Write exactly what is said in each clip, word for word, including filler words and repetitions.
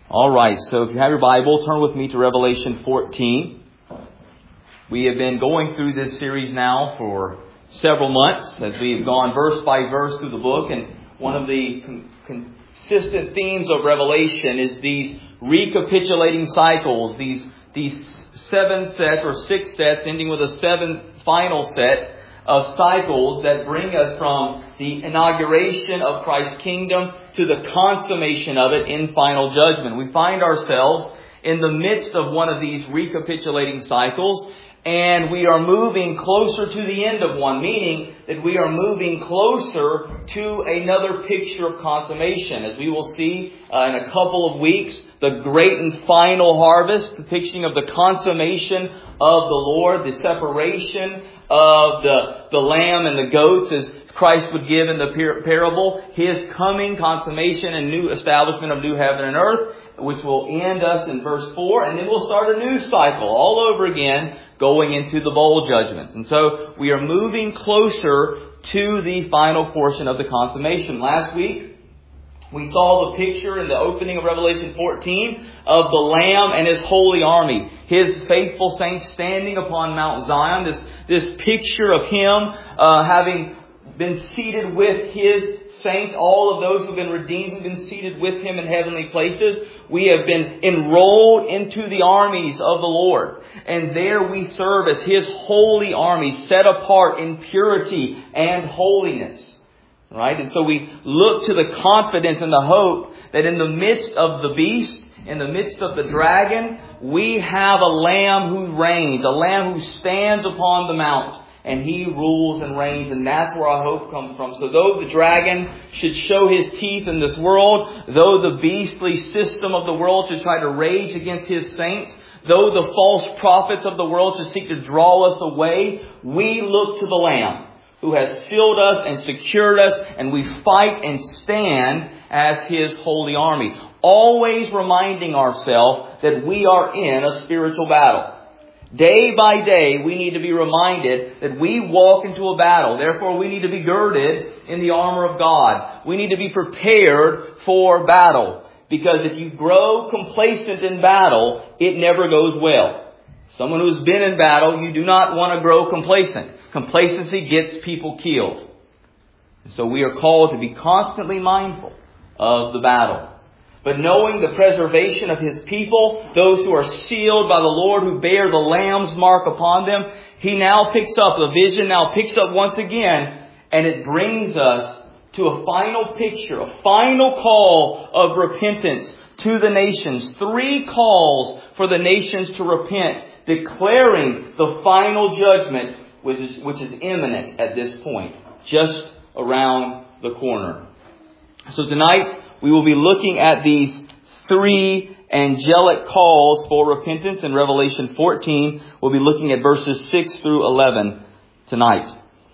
All right, so if you have your Bible, turn with me to Revelation fourteen. We have been going through this series now for several months as we've gone verse by verse through the book. And one of the con- consistent themes of Revelation is these recapitulating cycles, these, these seven sets or six sets ending with a seventh final set of cycles that bring us from the inauguration of Christ's kingdom to the consummation of it in final judgment. We find ourselves in the midst of one of these recapitulating cycles, and we are moving closer to the end of one, meaning that we are moving closer to another picture of consummation. As we will see uh, in a couple of weeks, the great and final harvest, the picturing of the consummation of the Lord, the separation of the, the lamb and the goats as Christ would give in the par- parable, His coming consummation and new establishment of new heaven and earth, which will end us in verse four, and then we'll start a new cycle all over again going into the bowl judgments. And so we are moving closer to the final portion of the consummation. Last week, we saw the picture in the opening of Revelation fourteen of the Lamb and His holy army. His faithful saints standing upon Mount Zion. This, this picture of Him uh, having been seated with His saints. All of those who've been redeemed, who've been seated with Him in heavenly places. We have been enrolled into the armies of the Lord. And there we serve as His holy army, set apart in purity and holiness. Right? And so we look to the confidence and the hope that in the midst of the beast, in the midst of the dragon, we have a Lamb who reigns, a Lamb who stands upon the mount, and He rules and reigns, and that's where our hope comes from. So though the dragon should show his teeth in this world, though the beastly system of the world should try to rage against His saints, though the false prophets of the world should seek to draw us away, we look to the Lamb who has sealed us and secured us, and we fight and stand as His holy army. Always reminding ourselves that we are in a spiritual battle. Day by day, we need to be reminded that we walk into a battle. Therefore, we need to be girded in the armor of God. We need to be prepared for battle. Because if you grow complacent in battle, it never goes well. Someone who's been in battle, you do not want to grow complacent. Complacency gets people killed. So we are called to be constantly mindful of the battle. But knowing the preservation of His people, those who are sealed by the Lord, who bear the Lamb's mark upon them, He now picks up, the vision now picks up once again, and it brings us to a final picture, a final call of repentance to the nations. Three calls for the nations to repent, declaring the final judgment which is, which is imminent at this point, just around the corner. So tonight, we will be looking at these three angelic calls for repentance in Revelation fourteen. We'll be looking at verses six through eleven tonight.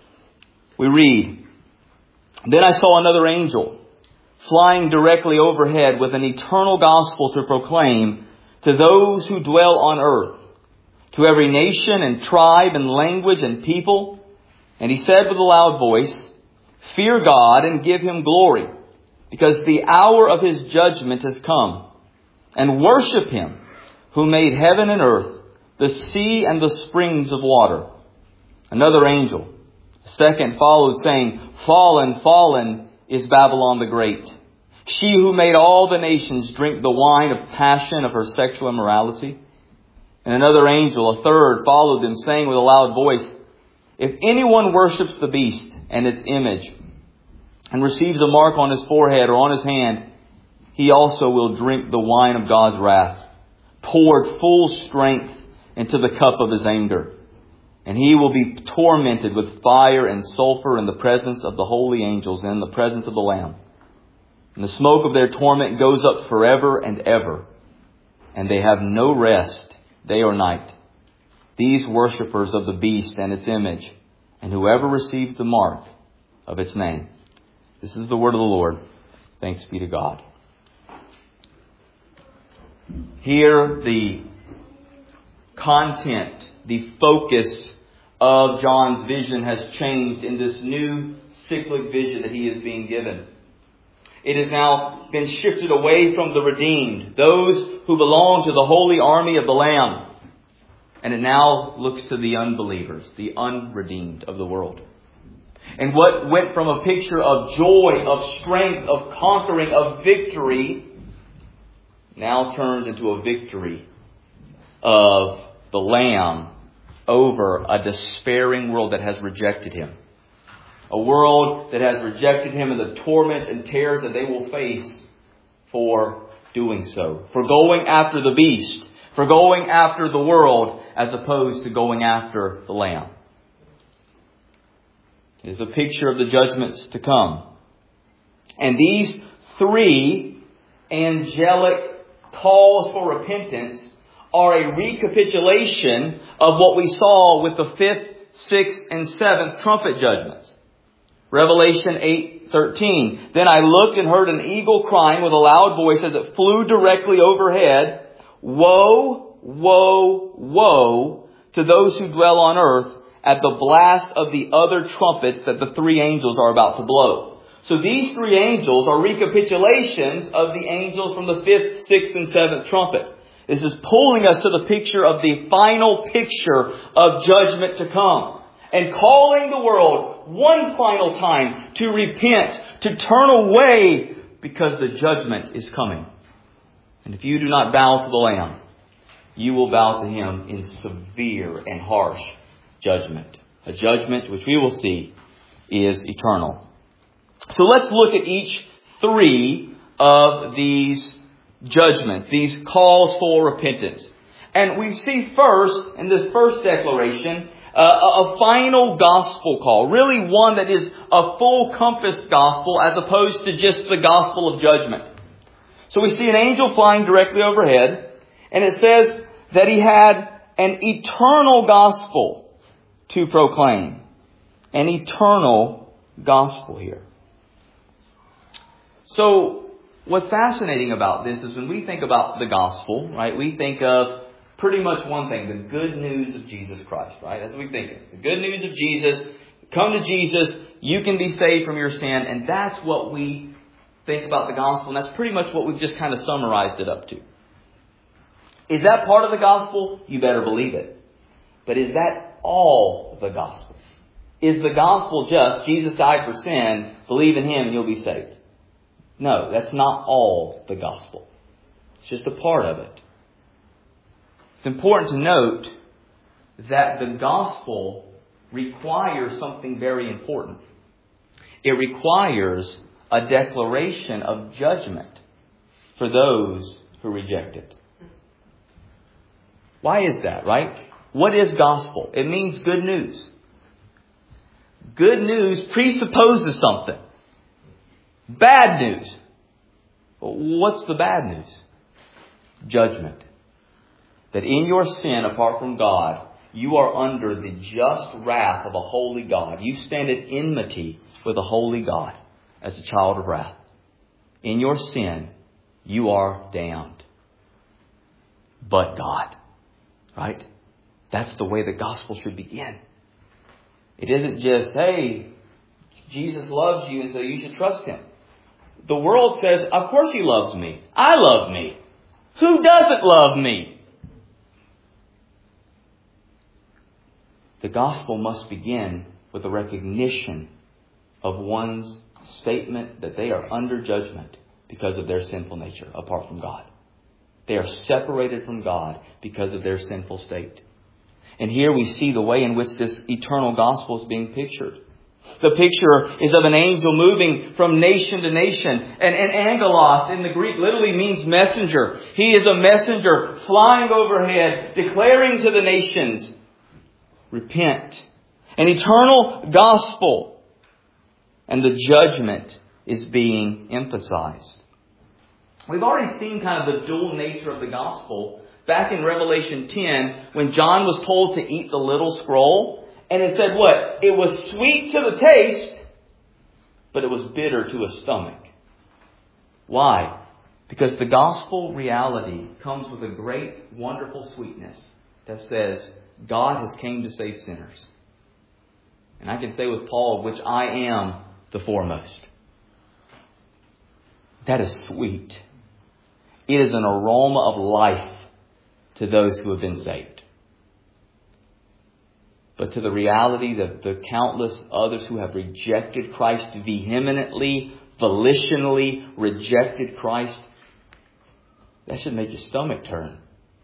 We read, "Then I saw another angel flying directly overhead with an eternal gospel to proclaim to those who dwell on earth, to every nation and tribe and language and people. And he said with a loud voice, 'Fear God and give Him glory, because the hour of His judgment has come. And worship Him who made heaven and earth, the sea and the springs of water.' Another angel, second, followed, saying, 'Fallen, fallen is Babylon the Great, she who made all the nations drink the wine of passion of her sexual immorality.' And another angel, a third, followed them, saying with a loud voice, 'If anyone worships the beast and its image, and receives a mark on his forehead or on his hand, he also will drink the wine of God's wrath, poured full strength into the cup of His anger. And he will be tormented with fire and sulfur in the presence of the holy angels and in the presence of the Lamb. And the smoke of their torment goes up forever and ever. And they have no rest, day or night, these worshippers of the beast and its image, and whoever receives the mark of its name.'" This is the word of the Lord. Thanks be to God. Here, the content, the focus of John's vision has changed in this new cyclic vision that he is being given. It has now been shifted away from the redeemed, those who belong to the holy army of the Lamb. And it now looks to the unbelievers, the unredeemed of the world. And what went from a picture of joy, of strength, of conquering, of victory, now turns into a victory of the Lamb over a despairing world that has rejected Him. A world that has rejected Him and the torments and terrors that they will face for doing so. For going after the beast. For going after the world as opposed to going after the Lamb. It is a picture of the judgments to come. And these three angelic calls for repentance are a recapitulation of what we saw with the fifth, sixth, and seventh trumpet judgments. Revelation eight thirteen. Then I looked and heard an eagle crying with a loud voice as it flew directly overhead. Woe, woe, woe to those who dwell on earth at the blast of the other trumpets that the three angels are about to blow. So these three angels are recapitulations of the angels from the fifth, sixth, and seventh trumpet. This is pulling us to the picture of the final picture of judgment to come. And calling the world one final time to repent, to turn away because the judgment is coming. And if you do not bow to the Lamb, you will bow to Him in severe and harsh judgment. A judgment which we will see is eternal. So let's look at each three of these judgments, these calls for repentance. And we see first, in this first declaration, uh, a final gospel call. Really one that is a full compass gospel as opposed to just the gospel of judgment. So we see an angel flying directly overhead. And it says that he had an eternal gospel to proclaim. An eternal gospel here. So what's fascinating about this is when we think about the gospel, right, we think of pretty much one thing, the good news of Jesus Christ, right? That's what we think of. The good news of Jesus. Come to Jesus, you can be saved from your sin. And that's what we think about the gospel. And that's pretty much what we've just kind of summarized it up to. Is that part of the gospel? You better believe it. But is that all the gospel? Is the gospel just Jesus died for sin, believe in Him and you'll be saved? No, that's not all the gospel. It's just a part of it. It's important to note that the gospel requires something very important. It requires a declaration of judgment for those who reject it. Why is that, right? What is gospel? It means good news. Good news presupposes something. Bad news. What's the bad news? Judgment. That in your sin, apart from God, you are under the just wrath of a holy God. You stand at enmity with a holy God as a child of wrath. In your sin, you are damned. But God. Right? That's the way the gospel should begin. It isn't just, hey, Jesus loves you and so you should trust Him. The world says, of course He loves me. I love me. Who doesn't love me? The gospel must begin with a recognition of one's statement that they are under judgment because of their sinful nature apart from God. They are separated from God because of their sinful state. And here we see the way in which this eternal gospel is being pictured. The picture is of an angel moving from nation to nation. And, and angelos in the Greek literally means messenger. He is a messenger flying overhead, declaring to the nations, repent. An eternal gospel. And the judgment is being emphasized. We've already seen kind of the dual nature of the gospel back in Revelation ten when John was told to eat the little scroll. And it said what? It was sweet to the taste, but it was bitter to his stomach. Why? Because the gospel reality comes with a great, wonderful sweetness that says God has came to save sinners. And I can say with Paul, which I am the foremost. That is sweet. It is an aroma of life to those who have been saved. But to the reality that the countless others who have rejected Christ vehemently, volitionally rejected Christ, that should make your stomach turn.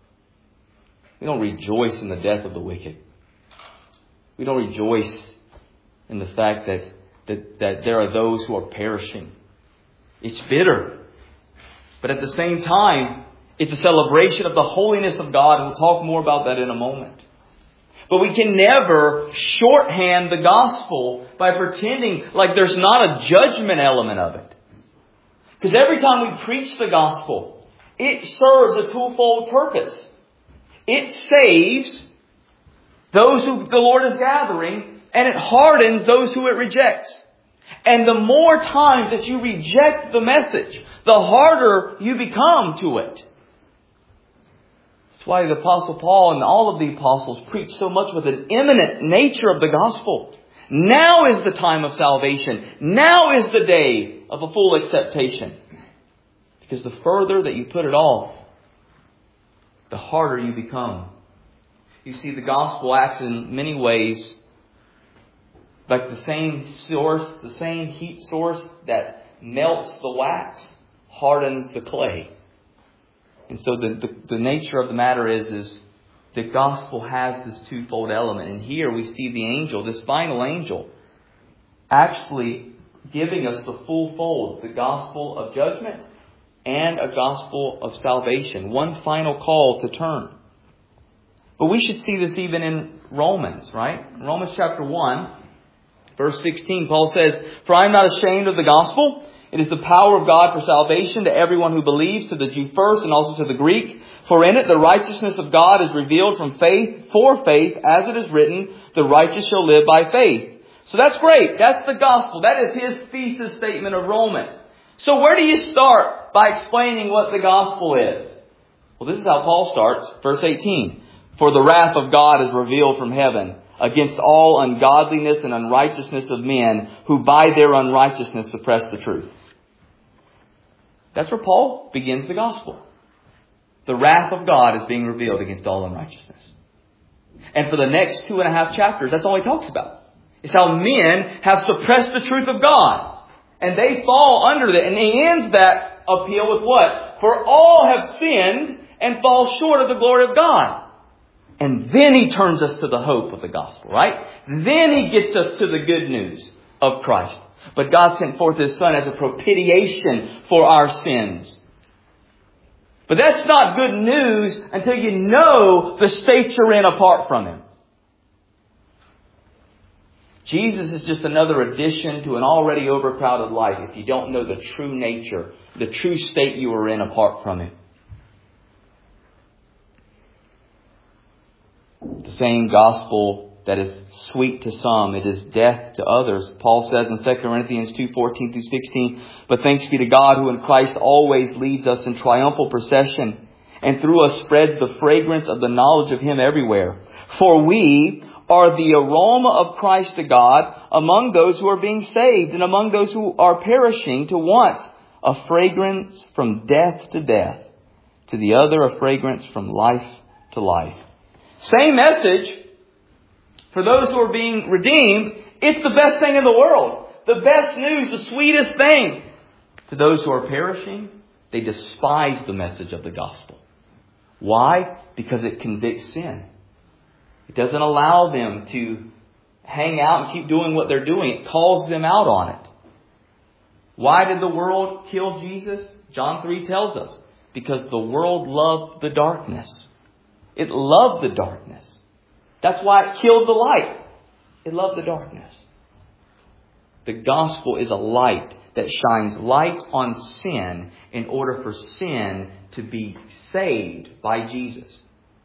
We don't rejoice in the death of the wicked. We don't rejoice in the fact that, that, that there are those who are perishing. It's bitter. But at the same time, it's a celebration of the holiness of God. And we'll talk more about that in a moment. But we can never shorthand the gospel by pretending like there's not a judgment element of it. Because every time we preach the gospel, it serves a twofold purpose. It saves those who the Lord is gathering, and it hardens those who it rejects. And the more times that you reject the message, the harder you become to it. That's why the Apostle Paul and all of the apostles preach so much with an imminent nature of the gospel. Now is the time of salvation. Now is the day of a full acceptation. Because the further that you put it off, the harder you become. You see, the gospel acts in many ways like the same source, the same heat source that melts the wax, hardens the clay. And so the, the, the nature of the matter is, is the gospel has this twofold element. And here we see the angel, this final angel, actually giving us the full fold, the gospel of judgment and a gospel of salvation. One final call to turn. But we should see this even in Romans, right? In Romans chapter one, verse sixteen, Paul says, "For I am not ashamed of the gospel. It is the power of God for salvation to everyone who believes, to the Jew first and also to the Greek. For in it the righteousness of God is revealed from faith for faith, as it is written, the righteous shall live by faith." So that's great. That's the gospel. That is his thesis statement of Romans. So where do you start by explaining what the gospel is? Well, this is how Paul starts. Verse eighteen. "For the wrath of God is revealed from heaven against all ungodliness and unrighteousness of men who by their unrighteousness suppress the truth." That's where Paul begins the gospel. The wrath of God is being revealed against all unrighteousness. And for the next two and a half chapters, that's all he talks about. It's how men have suppressed the truth of God. And they fall under that. And he ends that appeal with what? "For all have sinned and fall short of the glory of God." And then he turns us to the hope of the gospel, right? Then he gets us to the good news of Christ. But God sent forth His Son as a propitiation for our sins. But that's not good news until you know the state you're in apart from Him. Jesus is just another addition to an already overcrowded life if you don't know the true nature, the true state you are in apart from Him. The same gospel that is sweet to some, it is death to others. Paul says in Second Corinthians two, fourteen through sixteen, "But thanks be to God who in Christ always leads us in triumphal procession, and through us spreads the fragrance of the knowledge of Him everywhere. For we are the aroma of Christ to God among those who are being saved and among those who are perishing. To once a fragrance from death to death, to the other a fragrance from life to life." Same message for those who are being redeemed. It's the best thing in the world. The best news, the sweetest thing. To those who are perishing, they despise the message of the gospel. Why? Because it convicts sin. It doesn't allow them to hang out and keep doing what they're doing. It calls them out on it. Why did the world kill Jesus? John three tells us. Because the world loved the darkness. It loved the darkness. That's why it killed the light. It loved the darkness. The gospel is a light that shines light on sin in order for sin to be saved by Jesus.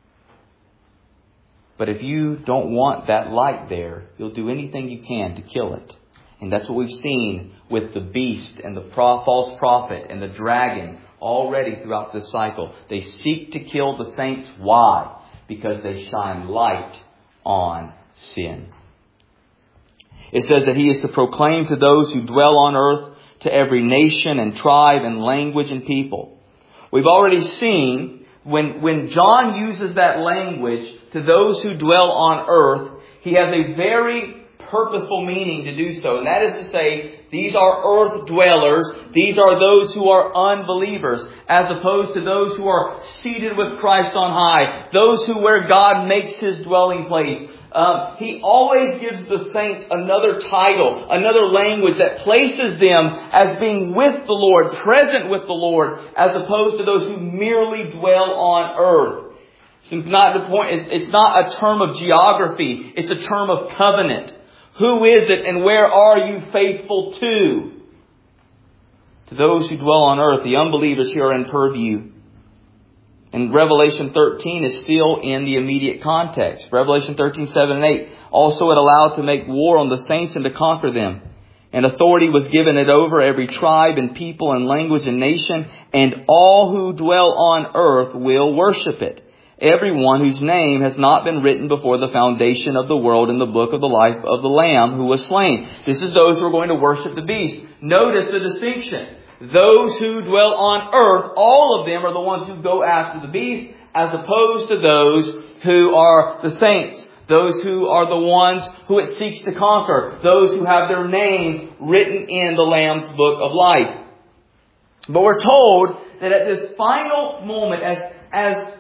But if you don't want that light there, you'll do anything you can to kill it. And that's what we've seen with the beast and the pro- false prophet and the dragon already throughout this cycle. They seek to kill the saints. Why? Because they shine light on sin. It says that He is to proclaim to those who dwell on earth to every nation and tribe and language and people. We've already seen when, when John uses that language to those who dwell on earth, he has a very purposeful meaning to do so. And that is to say, these are earth dwellers. These are those who are unbelievers, as opposed to those who are seated with Christ on high. Those who where God makes His dwelling place. Um, he always gives the saints another title, another language that places them as being with the Lord, present with the Lord, as opposed to those who merely dwell on earth. It's not the point. It's, it's not a term of geography. It's a term of covenant. Who is it and where are you faithful to? To those who dwell on earth, the unbelievers here are in purview. And Revelation thirteen is still in the immediate context. Revelation thirteen, seven and eight. Also it allowed to make war on the saints and to conquer them. And authority was given it over every tribe and people and language and nation. And all who dwell on earth will worship it. Everyone whose name has not been written before the foundation of the world in the book of the life of the Lamb who was slain. This is those who are going to worship the beast. Notice the distinction. Those who dwell on earth, all of them are the ones who go after the beast, as opposed to those who are the saints. Those who are the ones who it seeks to conquer. Those who have their names written in the Lamb's book of life. But we're told that at this final moment, as, as,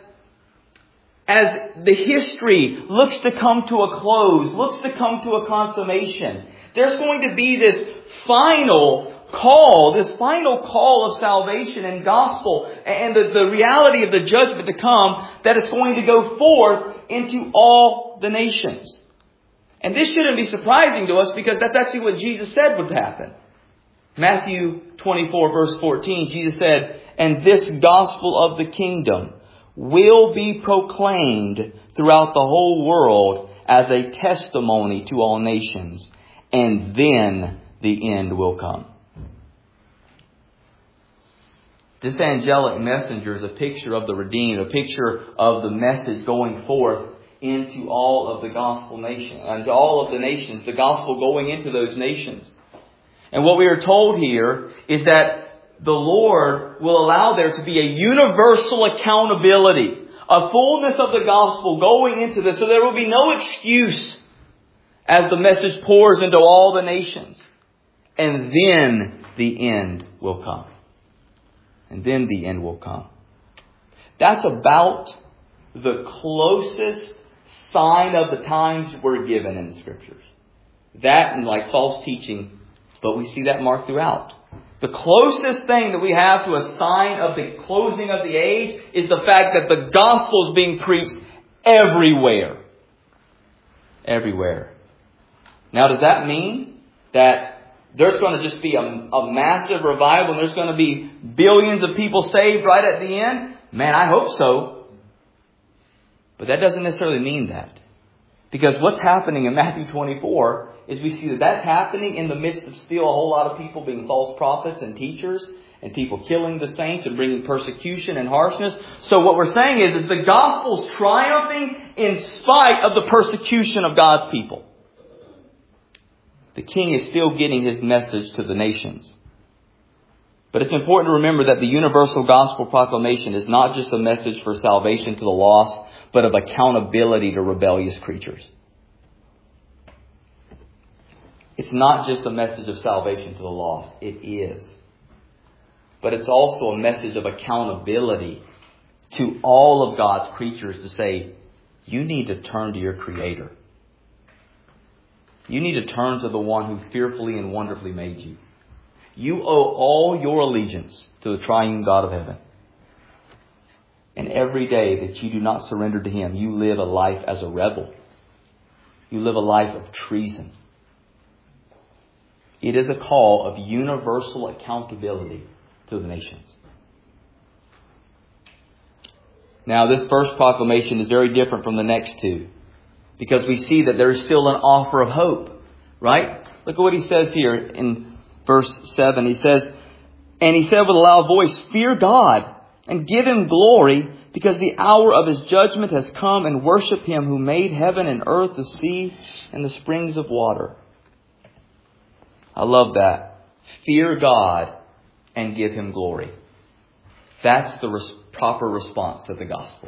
as the history looks to come to a close, looks to come to a consummation, there's going to be this final call, this final call of salvation and gospel and the, the reality of the judgment to come, that it's going to go forth into all the nations. And this shouldn't be surprising to us, because that's actually what Jesus said would happen. Matthew twenty-four verse fourteen, Jesus said, "And this gospel of the kingdom will be proclaimed throughout the whole world as a testimony to all nations, and then the end will come." This angelic messenger is a picture of the redeemed, a picture of the message going forth into all of the gospel nation, into all of the nations, the gospel going into those nations. And what we are told here is that the Lord will allow there to be a universal accountability, a fullness of the gospel going into this, so there will be no excuse as the message pours into all the nations. And then the end will come. And then the end will come. That's about the closest sign of the times we're given in the Scriptures. That and like false teaching, but we see that marked throughout. The closest thing that we have to a sign of the closing of the age is the fact that the gospel is being preached everywhere. Everywhere. Now, does that mean that there's going to just be a, a massive revival and there's going to be billions of people saved right at the end? Man, I hope so. But that doesn't necessarily mean that. Because what's happening in Matthew twenty-four is we see that that's happening in the midst of still a whole lot of people being false prophets and teachers and people killing the saints and bringing persecution and harshness. So what we're saying is, is the gospel's triumphing in spite of the persecution of God's people. The king is still getting his message to the nations. But it's important to remember that the universal gospel proclamation is not just a message for salvation to the lost, but of accountability to rebellious creatures. It's not just a message of salvation to the lost. It is. But it's also a message of accountability to all of God's creatures to say, you need to turn to your Creator. You need to turn to the one who fearfully and wonderfully made you. You owe all your allegiance to the triune God of heaven. And every day that you do not surrender to Him, you live a life as a rebel. You live a life of treason. It is a call of universal accountability to the nations. Now, this first proclamation is very different from the next two, because we see that there is still an offer of hope, right? Look at what he says here in verse seven. He says, "And he said with a loud voice, fear God and give Him glory, because the hour of His judgment has come, and worship Him who made heaven and earth, the sea and the springs of water." I love that. fear God and give Him glory. That's the res- proper response to the gospel.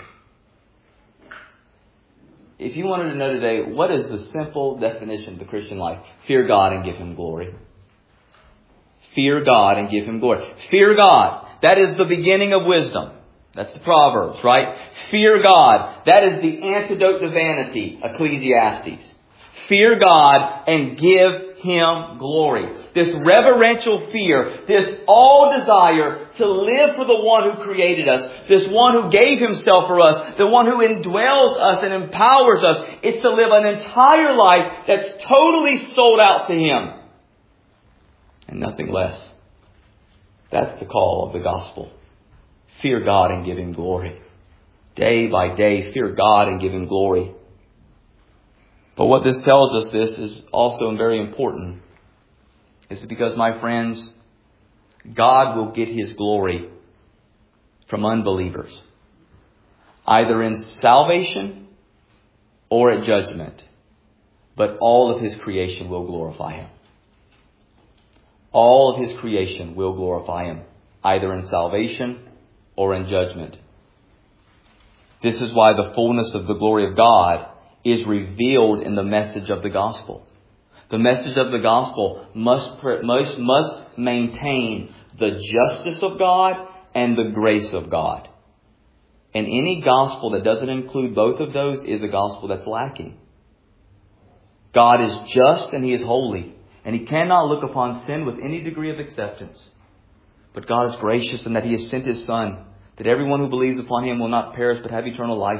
If you wanted to know today, what is the simple definition of the Christian life? Fear God and give Him glory. Fear God and give Him glory. Fear God. That is the beginning of wisdom. That's the Proverbs, right? Fear God. That is the antidote to vanity, Ecclesiastes. Fear God and give Him glory. This reverential fear, this all desire to live for the one who created us, this one who gave Himself for us, the one who indwells us and empowers us. It's to live an entire life that's totally sold out to Him. And nothing less. That's the call of the gospel. Fear God and give Him glory. Day by day, fear God and give Him glory. But what this tells us, this is also very important, is because, my friends, God will get His glory from unbelievers, either in salvation or at judgment. But all of His creation will glorify Him. All of His creation will glorify Him, either in salvation or in judgment. This is why the fullness of the glory of God is revealed in the message of the gospel. The message of the gospel must, must, must maintain the justice of God and the grace of God. And any gospel that doesn't include both of those is a gospel that's lacking. God is just and He is holy, and He cannot look upon sin with any degree of acceptance. But God is gracious in that He has sent His Son, that everyone who believes upon Him will not perish but have eternal life.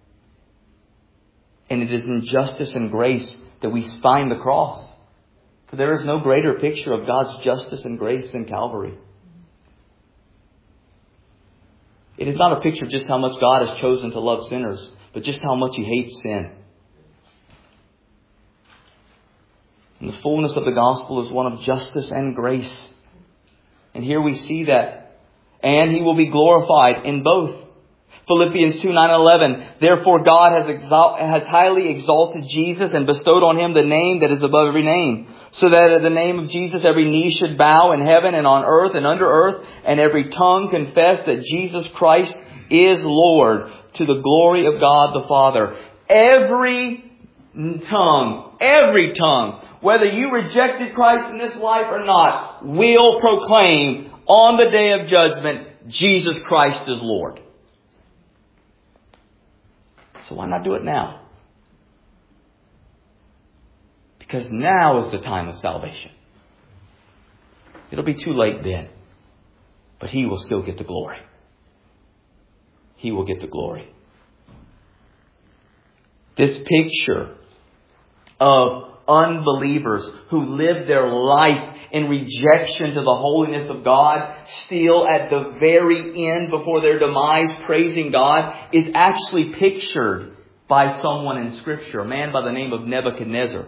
And it is in justice and grace that we find the cross. For there is no greater picture of God's justice and grace than Calvary. It is not a picture of just how much God has chosen to love sinners, but just how much He hates sin. And the fullness of the gospel is one of justice and grace. And here we see that. And He will be glorified in both. Philippians two, nine, and eleven. Therefore God has, exalt, has highly exalted Jesus and bestowed on Him the name that is above every name, so that at the name of Jesus every knee should bow in heaven and on earth and under earth, and every tongue confess that Jesus Christ is Lord, to the glory of God the Father. Every tongue, every tongue, whether you rejected Christ in this life or not, will proclaim on the day of judgment, Jesus Christ is Lord. So why not do it now? Because now is the time of salvation. It'll be too late then. But He will still get the glory. He will get the glory. This picture of unbelievers who live their life in rejection to the holiness of God, still at the very end before their demise praising God, is actually pictured by someone in Scripture, a man by the name of Nebuchadnezzar.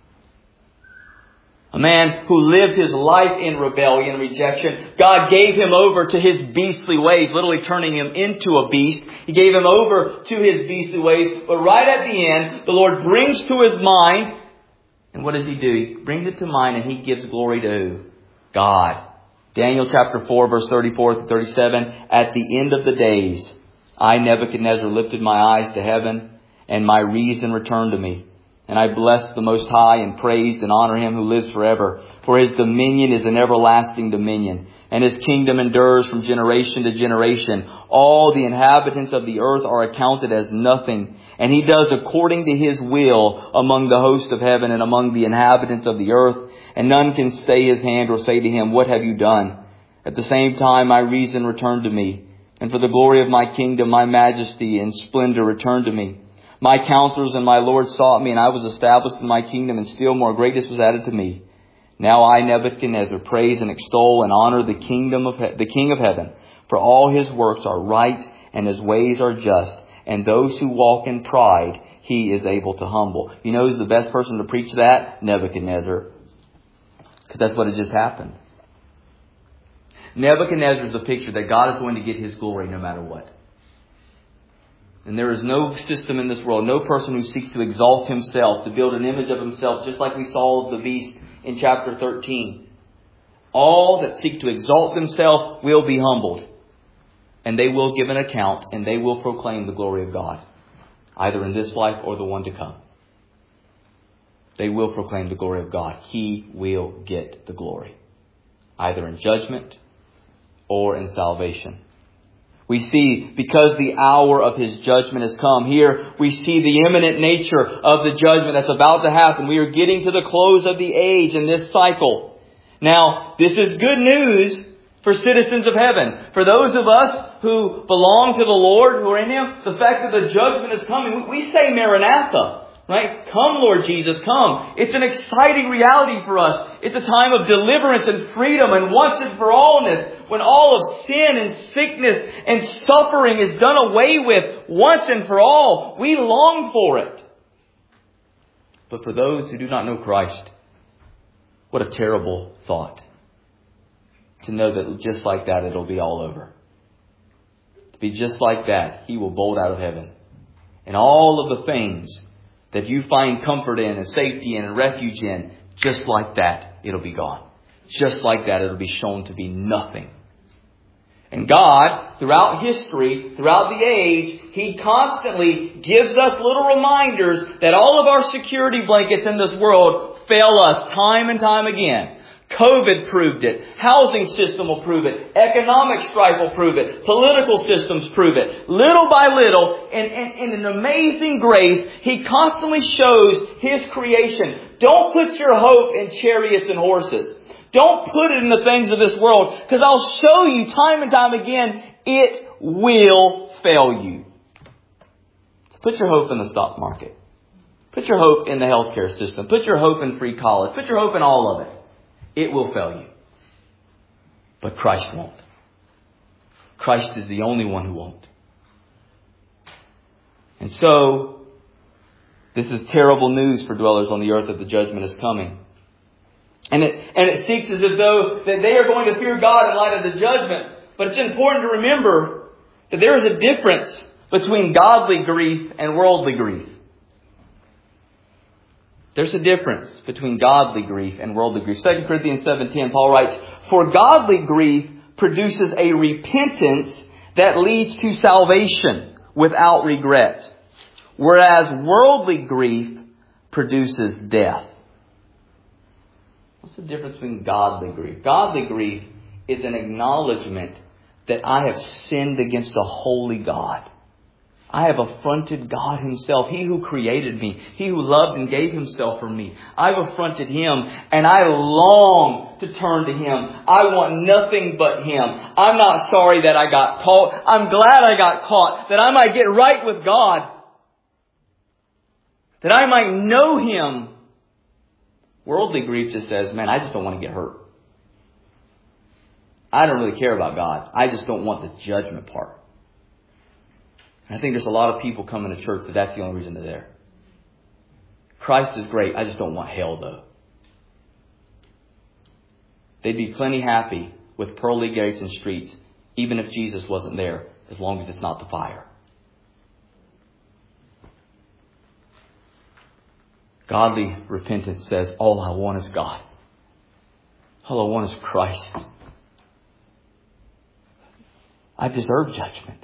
A man who lived his life in rebellion and rejection. God gave him over to his beastly ways, literally turning him into a beast. He gave him over to his beastly ways. But right at the end, the Lord brings to his mind, and what does He do? He brings it to mind and He gives glory to God. Daniel chapter four, verse thirty-four to thirty-seven. At the end of the days, I, Nebuchadnezzar, lifted my eyes to heaven, and my reason returned to me. And I blessed the Most High and praised and honor Him who lives forever. For His dominion is an everlasting dominion, and His kingdom endures from generation to generation. All the inhabitants of the earth are accounted as nothing, and He does according to His will among the host of heaven and among the inhabitants of the earth. And none can stay His hand or say to Him, what have you done? At the same time, my reason returned to me, and for the glory of my kingdom, my majesty and splendor returned to me. My counselors and my Lord sought me, and I was established in my kingdom, and still more greatness was added to me. Now I, Nebuchadnezzar, praise and extol and honor the kingdom of he- the King of heaven, for all His works are right and His ways are just, and those who walk in pride He is able to humble. You know who's the best person to preach that? Nebuchadnezzar. Because that's what had just happened. Nebuchadnezzar is a picture that God is going to get His glory no matter what. And there is no system in this world, no person who seeks to exalt himself, to build an image of himself, just like we saw of the beast in chapter thirteen. All that seek to exalt themselves will be humbled. And they will give an account, and they will proclaim the glory of God, either in this life or the one to come. They will proclaim the glory of God. He will get the glory, either in judgment or in salvation. We see, because the hour of His judgment has come, here we see the imminent nature of the judgment that's about to happen. We are getting to the close of the age in this cycle. Now, this is good news for citizens of heaven. For those of us who belong to the Lord, who are in Him, the fact that the judgment is coming, we say Maranatha. Right? Come, Lord Jesus, come. It's an exciting reality for us. It's a time of deliverance and freedom and once and for allness, when all of sin and sickness and suffering is done away with once and for all. We long for it. But for those who do not know Christ, what a terrible thought. To know that just like that, it'll be all over. To be just like that, He will bolt out of heaven. And all of the things that you find comfort in and safety in and refuge in, just like that, it'll be gone. Just like that, it'll be shown to be nothing. And God, throughout history, throughout the age, He constantly gives us little reminders that all of our security blankets in this world fail us time and time again. COVID proved it. Housing system will prove it. Economic strife will prove it. Political systems prove it. Little by little, and in an amazing grace, He constantly shows His creation. Don't put your hope in chariots and horses. Don't put it in the things of this world, because I'll show you time and time again, it will fail you. So put your hope in the stock market. Put your hope in the healthcare system. Put your hope in free college. Put your hope in all of it. It will fail you. But Christ won't. Christ is the only one who won't. And so, this is terrible news for dwellers on the earth that the judgment is coming. And it, and it seems as if though that they are going to fear God in light of the judgment. But it's important to remember that there is a difference between godly grief and worldly grief. There's a difference between godly grief and worldly grief. Second Corinthians seven ten, Paul writes, "For godly grief produces a repentance that leads to salvation without regret, whereas worldly grief produces death." What's the difference between godly grief? Godly grief is an acknowledgement that I have sinned against a holy God. I have affronted God Himself. He who created me. He who loved and gave Himself for me. I've affronted Him, and I long to turn to Him. I want nothing but Him. I'm not sorry that I got caught. I'm glad I got caught, that I might get right with God, that I might know Him. Worldly grief just says, man, I just don't want to get hurt. I don't really care about God. I just don't want the judgment part. And I think there's a lot of people coming to church that that's the only reason they're there. Christ is great. I just don't want hell, though. They'd be plenty happy with pearly gates and streets, even if Jesus wasn't there, as long as it's not the fire. Godly repentance says, all I want is God. All I want is Christ. I deserve judgment.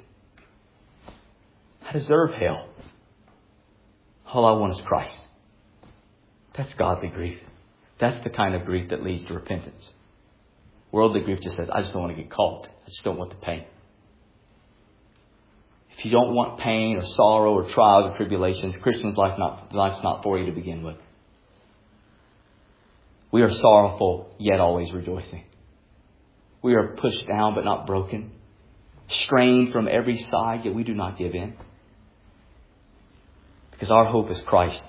I deserve hell. All I want is Christ. That's godly grief. That's the kind of grief that leads to repentance. Worldly grief just says, I just don't want to get caught. I just don't want the pain. If you don't want pain or sorrow or trials or tribulations, Christian's life not, life's not for you to begin with. We are sorrowful, yet always rejoicing. We are pushed down, but not broken. Strained from every side, yet we do not give in. Because our hope is Christ.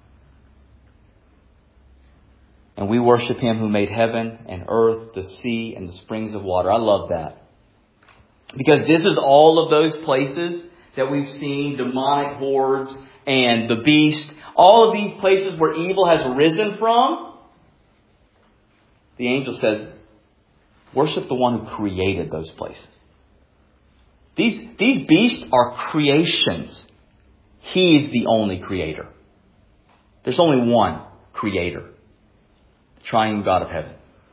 And we worship Him who made heaven and earth, the sea, and the springs of water. I love that. Because this is all of those places that we've seen demonic hordes and the beast. All of these places where evil has risen from. The angel says, worship the one who created those places. These, these beasts are creations. He is the only creator. There's only one creator. The triune God of heaven.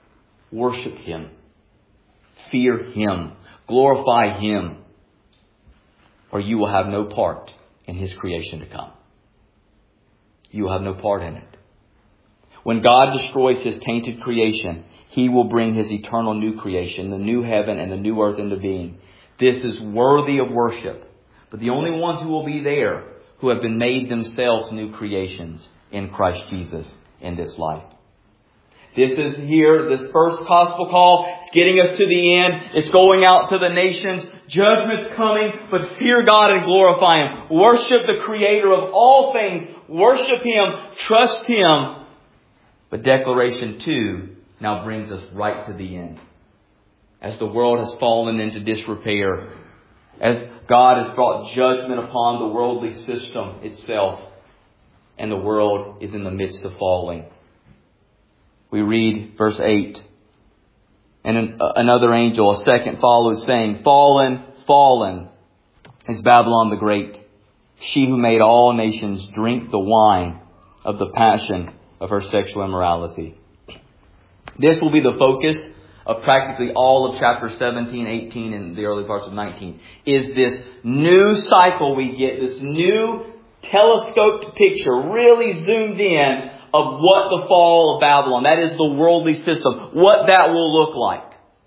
Worship Him. Fear Him. Glorify Him. Or you will have no part in His creation to come. You will have no part in it. When God destroys His tainted creation, He will bring His eternal new creation, the new heaven and the new earth into being. This is worthy of worship. But the only ones who will be there who have been made themselves new creations in Christ Jesus in this life. This is here, this first gospel call. It's getting us to the end. It's going out to the nations. Judgment's coming, but fear God and glorify Him. Worship the Creator of all things. Worship Him. Trust Him. But declaration two now brings us right to the end. As the world has fallen into disrepair, as God has brought judgment upon the worldly system itself, and the world is in the midst of falling. We read verse eight. And an, uh, another angel, a second, followed, saying, Fallen, fallen is Babylon the Great, she who made all nations drink the wine of the passion of her sexual immorality. This will be the focus of practically all of chapter seventeen, eighteen, and the early parts of nineteen. Is this new cycle we get, this new telescoped picture, really zoomed in, of what the fall of Babylon, that is the worldly system, what that will look like.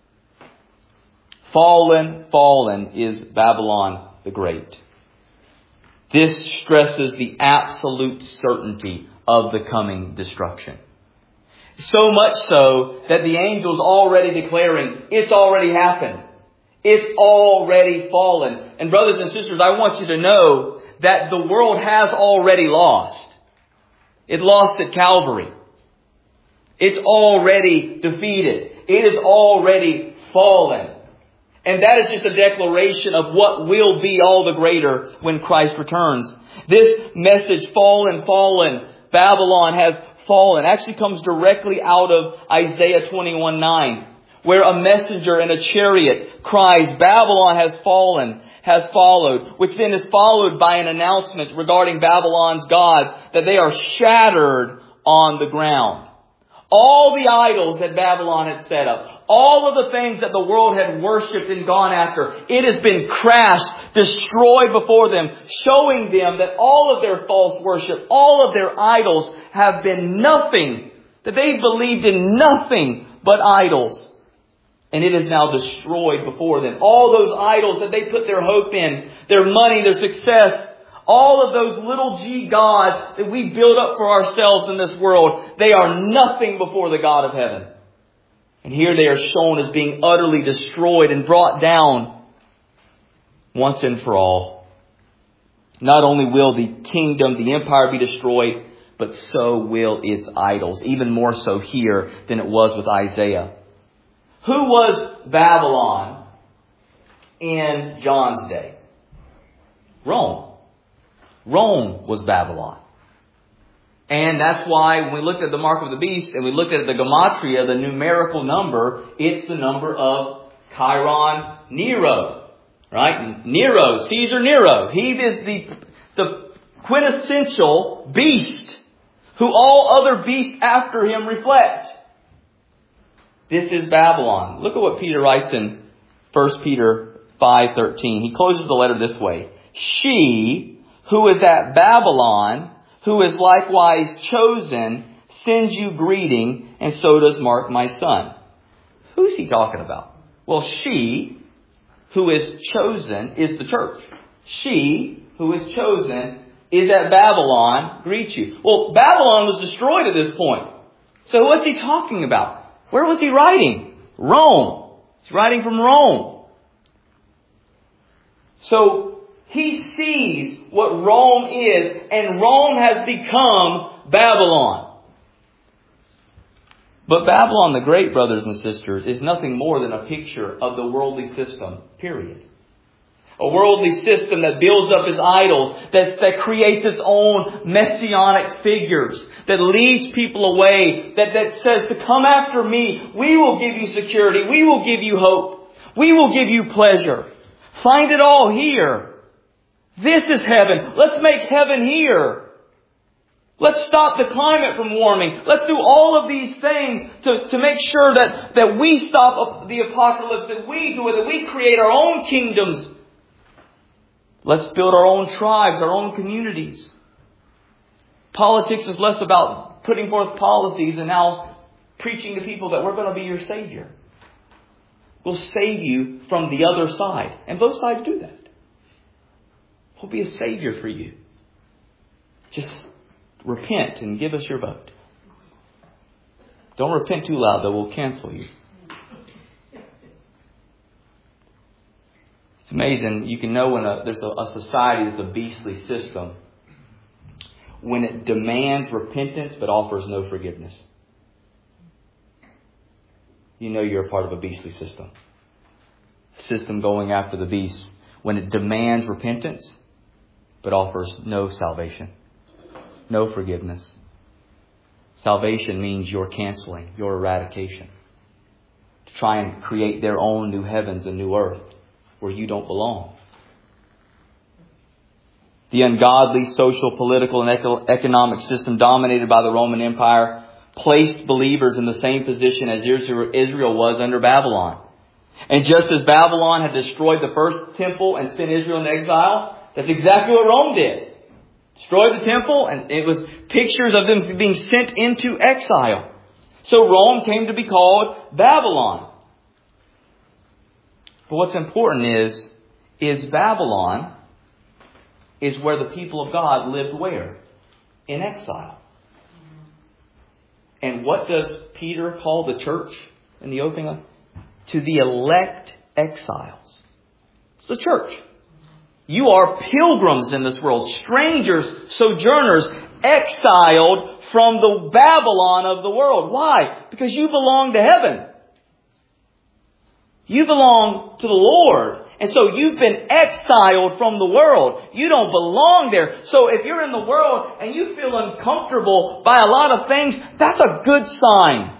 Fallen, fallen is Babylon the Great. This stresses the absolute certainty of the coming destruction. So much so that the angel's already declaring, it's already happened. It's already fallen. And brothers and sisters, I want you to know that the world has already lost. It lost at Calvary. It's already defeated. It is already fallen. And that is just a declaration of what will be all the greater when Christ returns. This message, fallen, fallen, Babylon has fallen, actually comes directly out of Isaiah twenty-one nine, where a messenger in a chariot cries, Babylon has fallen, has followed, which then is followed by an announcement regarding Babylon's gods, that they are shattered on the ground. All the idols that Babylon had set up, all of the things that the world had worshipped and gone after, it has been crashed, destroyed before them, showing them that all of their false worship, all of their idols have been nothing, that they believed in nothing but idols. And it is now destroyed before them. All those idols that they put their hope in, their money, their success, all of those little g gods that we build up for ourselves in this world, they are nothing before the God of heaven. And here they are shown as being utterly destroyed and brought down once and for all. Not only will the kingdom, the empire be destroyed, but so will its idols. Even more so here than it was with Isaiah. Who was Babylon in John's day? Rome. Rome was Babylon. And that's why when we looked at the mark of the beast and we looked at the gematria, the numerical number, it's the number of Chiron Nero. Right? Nero, Caesar Nero. He is the, the quintessential beast who all other beasts after him reflect. This is Babylon. Look at what Peter writes in First Peter five thirteen. He closes the letter this way. She who is at Babylon, who is likewise chosen, sends you greeting, and so does Mark my son. Who's he talking about? Well, she who is chosen is the church. She who is chosen is at Babylon, greets you. Well, Babylon was destroyed at this point. So what's he talking about? Where was he writing? Rome. He's writing from Rome. So he sees what Rome is, and Rome has become Babylon. But Babylon the Great, brothers and sisters, is nothing more than a picture of the worldly system, period. A worldly system that builds up its idols, that, that creates its own messianic figures, that leads people away, that, that says to come after me, we will give you security, we will give you hope, we will give you pleasure. Find it all here. This is heaven. Let's make heaven here. Let's stop the climate from warming. Let's do all of these things to, to make sure that, that we stop the apocalypse, that we do it, that we create our own kingdoms. Let's build our own tribes, our own communities. Politics is less about putting forth policies and now preaching to people that we're going to be your Savior. We'll save you from the other side. And both sides do that. We'll be a Savior for you. Just repent and give us your vote. Don't repent too loud, though. We'll cancel you. It's amazing. You can know when a, there's a, a society that's a beastly system when it demands repentance but offers no forgiveness. You know you're a part of a beastly system. A system going after the beast when it demands repentance but offers no salvation. No forgiveness. Salvation means your canceling, your eradication. To try and create their own new heavens and new earth where you don't belong. The ungodly social, political, and eco- economic system dominated by the Roman Empire placed believers in the same position as Israel was under Babylon. And just as Babylon had destroyed the first temple and sent Israel into exile, that's exactly what Rome did. Destroyed the temple, and it was pictures of them being sent into exile. So Rome came to be called Babylon. But what's important is, is Babylon is where the people of God lived where? In exile. And what does Peter call the church in the opening of? To the elect exiles. It's the church. You are pilgrims in this world, strangers, sojourners, exiled from the Babylon of the world. Why? Because you belong to heaven. You belong to the Lord. And so you've been exiled from the world. You don't belong there. So if you're in the world and you feel uncomfortable by a lot of things, that's a good sign.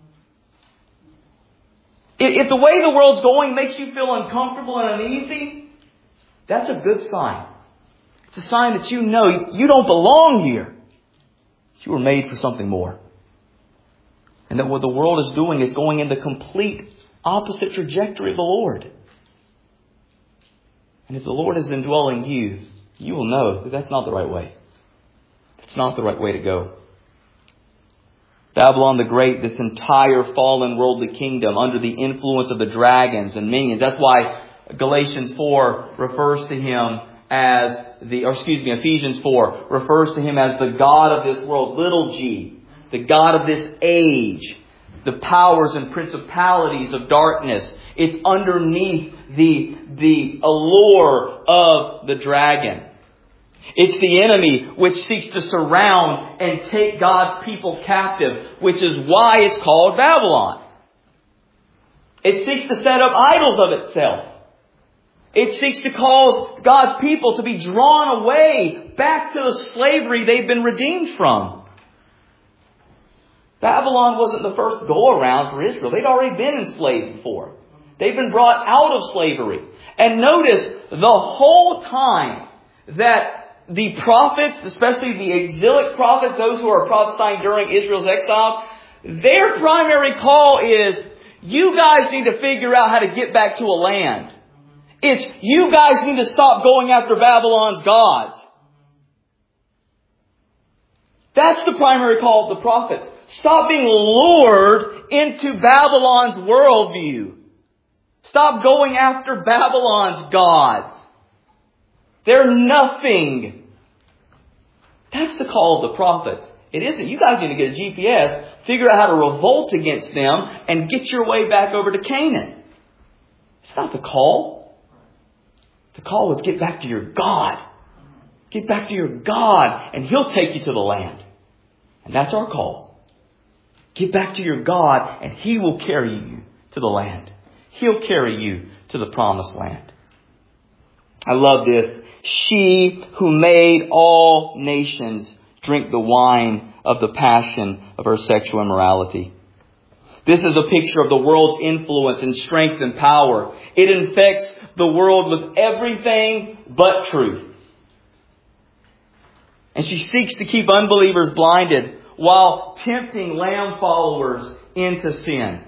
If the way the world's going makes you feel uncomfortable and uneasy, that's a good sign. It's a sign that you know you don't belong here. You were made for something more. And that what the world is doing is going in the complete opposite trajectory of the Lord. And if the Lord is indwelling you, you will know that that's not the right way. It's not the right way to go. Babylon the Great, this entire fallen worldly kingdom under the influence of the dragons and minions. That's why Galatians four refers to him as the, or excuse me, Ephesians four refers to him as the God of this world, little g, the God of this age, the powers and principalities of darkness. It's underneath the, the allure of the dragon. It's the enemy which seeks to surround and take God's people captive, which is why it's called Babylon. It seeks to set up idols of itself. It seeks to cause God's people to be drawn away back to the slavery they've been redeemed from. Babylon wasn't the first go-around for Israel. They'd already been enslaved before. They've been brought out of slavery. And notice the whole time that the prophets, especially the exilic prophets, those who are prophesying during Israel's exile, their primary call is, you guys need to figure out how to get back to a land. It's, you guys need to stop going after Babylon's gods. That's the primary call of the prophets. Stop being lured into Babylon's worldview. Stop going after Babylon's gods. They're nothing. That's the call of the prophets. It isn't, you guys need to get a G P S, figure out how to revolt against them, and get your way back over to Canaan. It's not the call. The call is get back to your God. Get back to your God, and He'll take you to the land. And that's our call. Get back to your God, and He will carry you to the land. He'll carry you to the promised land. I love this. She who made all nations drink the wine of the passion of her sexual immorality. This is a picture of the world's influence and strength and power. It infects the world with everything but truth. And she seeks to keep unbelievers blinded while tempting Lamb followers into sin.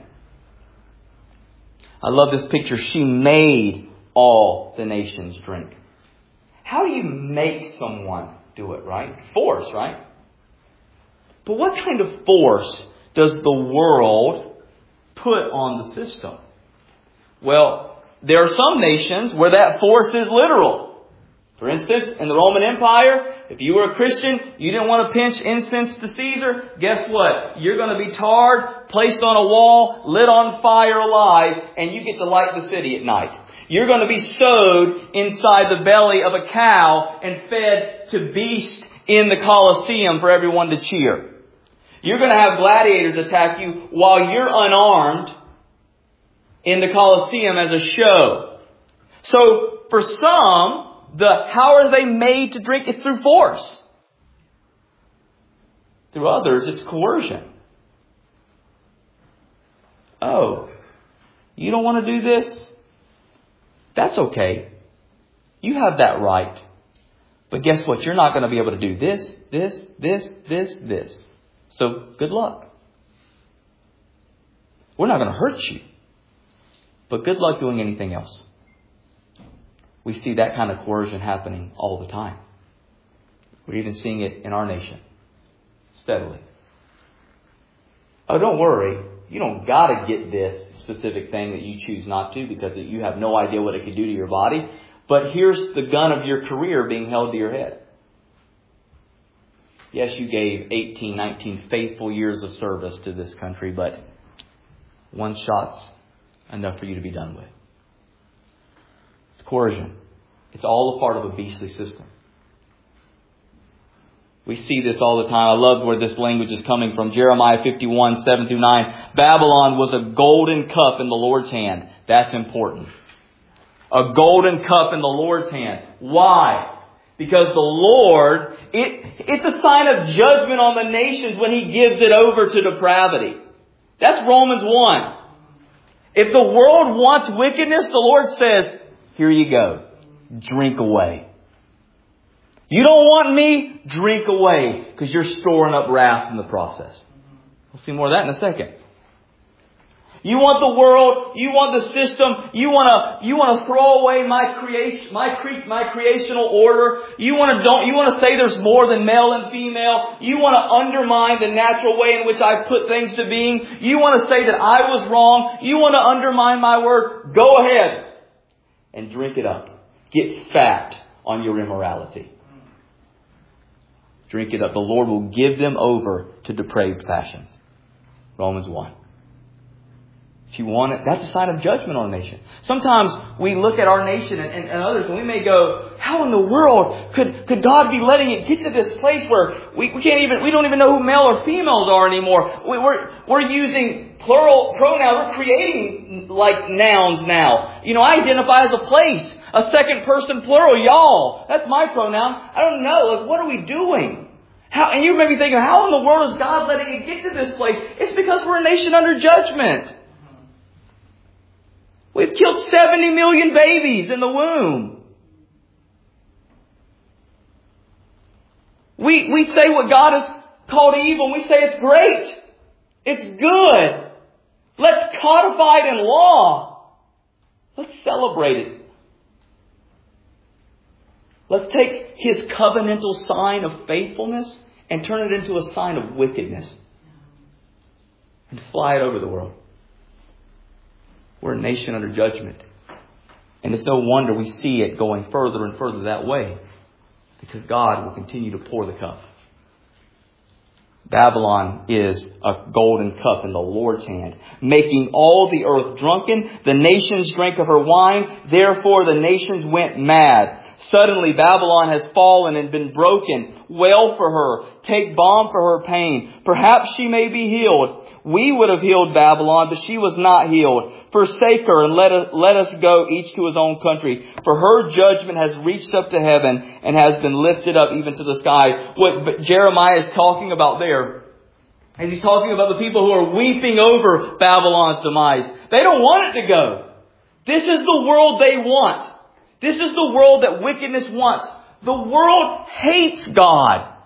I love this picture. She made all the nations drink. How do you make someone do it, right? Force, right? But what kind of force does the world put on the system? Well, there are some nations where that force is literal. For instance, in the Roman Empire, if you were a Christian, you didn't want to pinch incense to Caesar, guess what? You're going to be tarred, placed on a wall, lit on fire alive, and you get to light the city at night. You're going to be sewed inside the belly of a cow and fed to beasts in the Colosseum for everyone to cheer. You're going to have gladiators attack you while you're unarmed in the Colosseum as a show. So, for some, the how are they made to drink? It's through force. Through others, it's coercion. Oh, you don't want to do this? That's okay. You have that right. But guess what? You're not going to be able to do this, this, this, this, this. So, good luck. We're not going to hurt you. But good luck doing anything else. We see that kind of coercion happening all the time. We're even seeing it in our nation. Steadily. Oh, don't worry. You don't got to get this specific thing that you choose not to because you have no idea what it could do to your body. But here's the gun of your career being held to your head. Yes, you gave eighteen, nineteen faithful years of service to this country, but one shot's enough for you to be done with. It's coercion. It's all a part of a beastly system. We see this all the time. I love where this language is coming from. Jeremiah fifty-one, seven through nine. Babylon was a golden cup in the Lord's hand. That's important. A golden cup in the Lord's hand. Why? Because the Lord, it, it's a sign of judgment on the nations when He gives it over to depravity. That's Romans one. If the world wants wickedness, the Lord says, here you go. Drink away. You don't want me? Drink away. Because you're storing up wrath in the process. We'll see more of that in a second. You want the world, you want the system, you want to you want to throw away my creation, my cre- my creational order. You want to don't you want to say there's more than male and female. You want to undermine the natural way in which I put things to being. You want to say that I was wrong. You want to undermine my word. Go ahead and drink it up. Get fat on your immorality. Drink it up. The Lord will give them over to depraved passions. Romans one. If you want it, that's a sign of judgment on a nation. Sometimes we look at our nation and, and, and others and we may go, how in the world could, could God be letting it get to this place where we, we can't even, we don't even know who male or females are anymore. We, we're, we're using plural pronouns. We're creating like nouns now. You know, I identify as a place, a second person plural, y'all. That's my pronoun. I don't know. Like, what are we doing? How, and you may be thinking, how in the world is God letting it get to this place? It's because we're a nation under judgment. We've killed seventy million babies in the womb. We, we say what God has called evil, and we say it's great. It's good. Let's codify it in law. Let's celebrate it. Let's take His covenantal sign of faithfulness and turn it into a sign of wickedness. And fly it over the world. We're a nation under judgment. And it's no wonder we see it going further and further that way. Because God will continue to pour the cup. Babylon is a golden cup in the Lord's hand, making all the earth drunken. The nations drank of her wine. Therefore the nations went mad. Suddenly Babylon has fallen and been broken. Wail for her. Take balm for her pain. Perhaps she may be healed. We would have healed Babylon, but she was not healed. Forsake her and let us, let us go each to his own country. For her judgment has reached up to heaven and has been lifted up even to the skies. What Jeremiah is talking about there is he's talking about the people who are weeping over Babylon's demise. They don't want it to go. This is the world they want. This is the world that wickedness wants. The world hates God.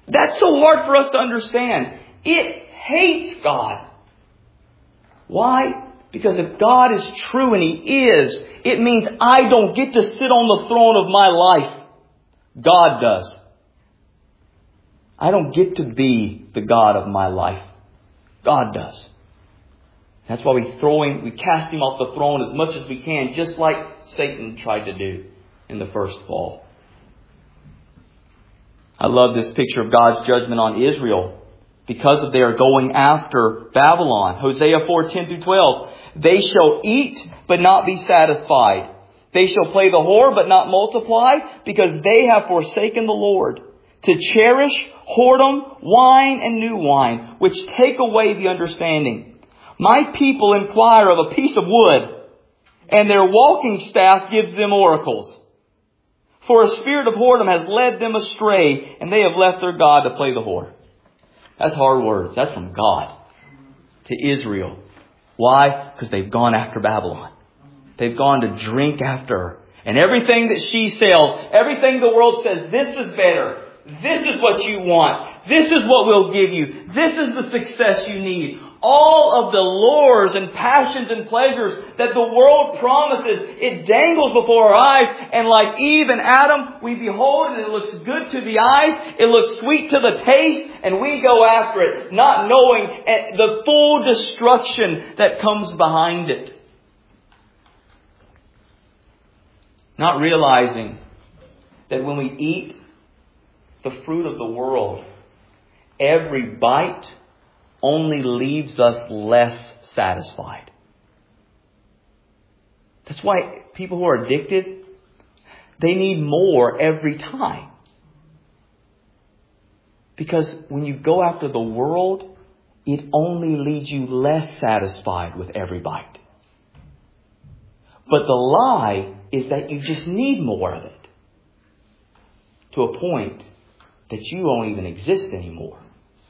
That's so hard for us to understand. It hates God. Why? Because if God is true, and He is, it means I don't get to sit on the throne of my life. God does. I don't get to be the God of my life. God does. That's why we throw him, we cast him off the throne as much as we can, just like Satan tried to do in the first fall. I love this picture of God's judgment on Israel because of their going after Babylon. Hosea four, ten through twelve. They shall eat, but not be satisfied. They shall play the whore, but not multiply, because they have forsaken the Lord, to cherish whoredom, wine, and new wine, which take away the understanding. My people inquire of a piece of wood, and their walking staff gives them oracles. For a spirit of whoredom has led them astray, and they have left their God to play the whore. That's hard words. That's from God to Israel. Why? Because they've gone after Babylon. They've gone to drink after her. And everything that she sells, everything the world says, this is better. This is what you want. This is what we'll give you. This is the success you need. All of the lures and passions and pleasures that the world promises, it dangles before our eyes. And like Eve and Adam, we behold it and it looks good to the eyes. It looks sweet to the taste. And we go after it, not knowing the full destruction that comes behind it. Not realizing that when we eat the fruit of the world, every bite only leaves us less satisfied. That's why people who are addicted, they need more every time. Because when you go after the world, it only leaves you less satisfied with every bite. But the lie is that you just need more of it, to a point that you don't even exist anymore.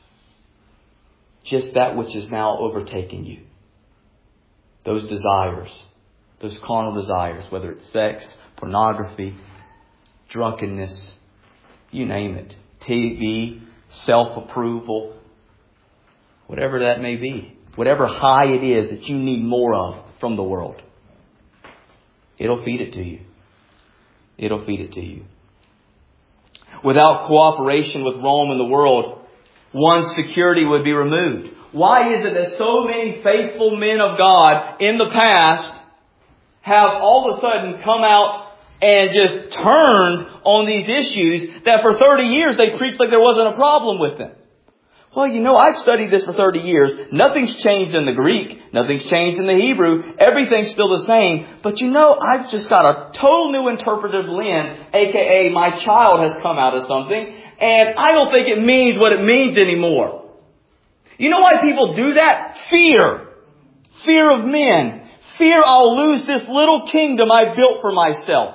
Just that which is now overtaken you. Those desires, those carnal desires, whether it's sex, pornography, drunkenness, you name it, T V, self-approval, whatever that may be, whatever high it is that you need more of from the world. It'll feed it to you. It'll feed it to you. Without cooperation with Rome and the world, one's security would be removed. Why is it that so many faithful men of God in the past have all of a sudden come out and just turned on these issues that for thirty years they preached like there wasn't a problem with them? Well, you know, I've studied this for thirty years. Nothing's changed in the Greek. Nothing's changed in the Hebrew. Everything's still the same. But you know, I've just got a total new interpretive lens, aka my child has come out of something, and I don't think it means what it means anymore. You know why people do that? Fear. Fear of men. Fear I'll lose this little kingdom I built for myself.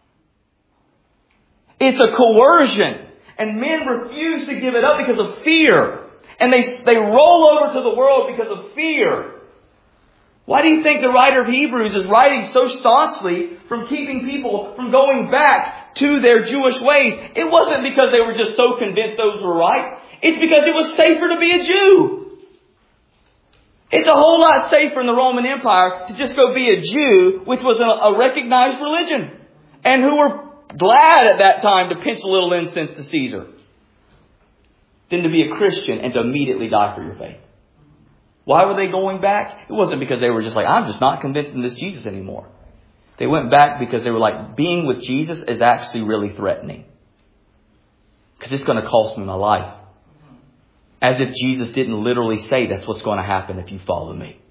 It's a coercion. And men refuse to give it up because of fear. And they, they roll over to the world because of fear. Why do you think the writer of Hebrews is writing so staunchly from keeping people from going back to their Jewish ways? It wasn't because they were just so convinced those were right. It's because it was safer to be a Jew. It's a whole lot safer in the Roman Empire to just go be a Jew, which was a, a recognized religion. And who were glad at that time to pinch a little incense to Caesar, than to be a Christian and to immediately die for your faith. Why were they going back? It wasn't because they were just like, I'm just not convinced in this Jesus anymore. They went back because they were like, being with Jesus is actually really threatening. Because it's going to cost me my life. As if Jesus didn't literally say that's what's going to happen if you follow me.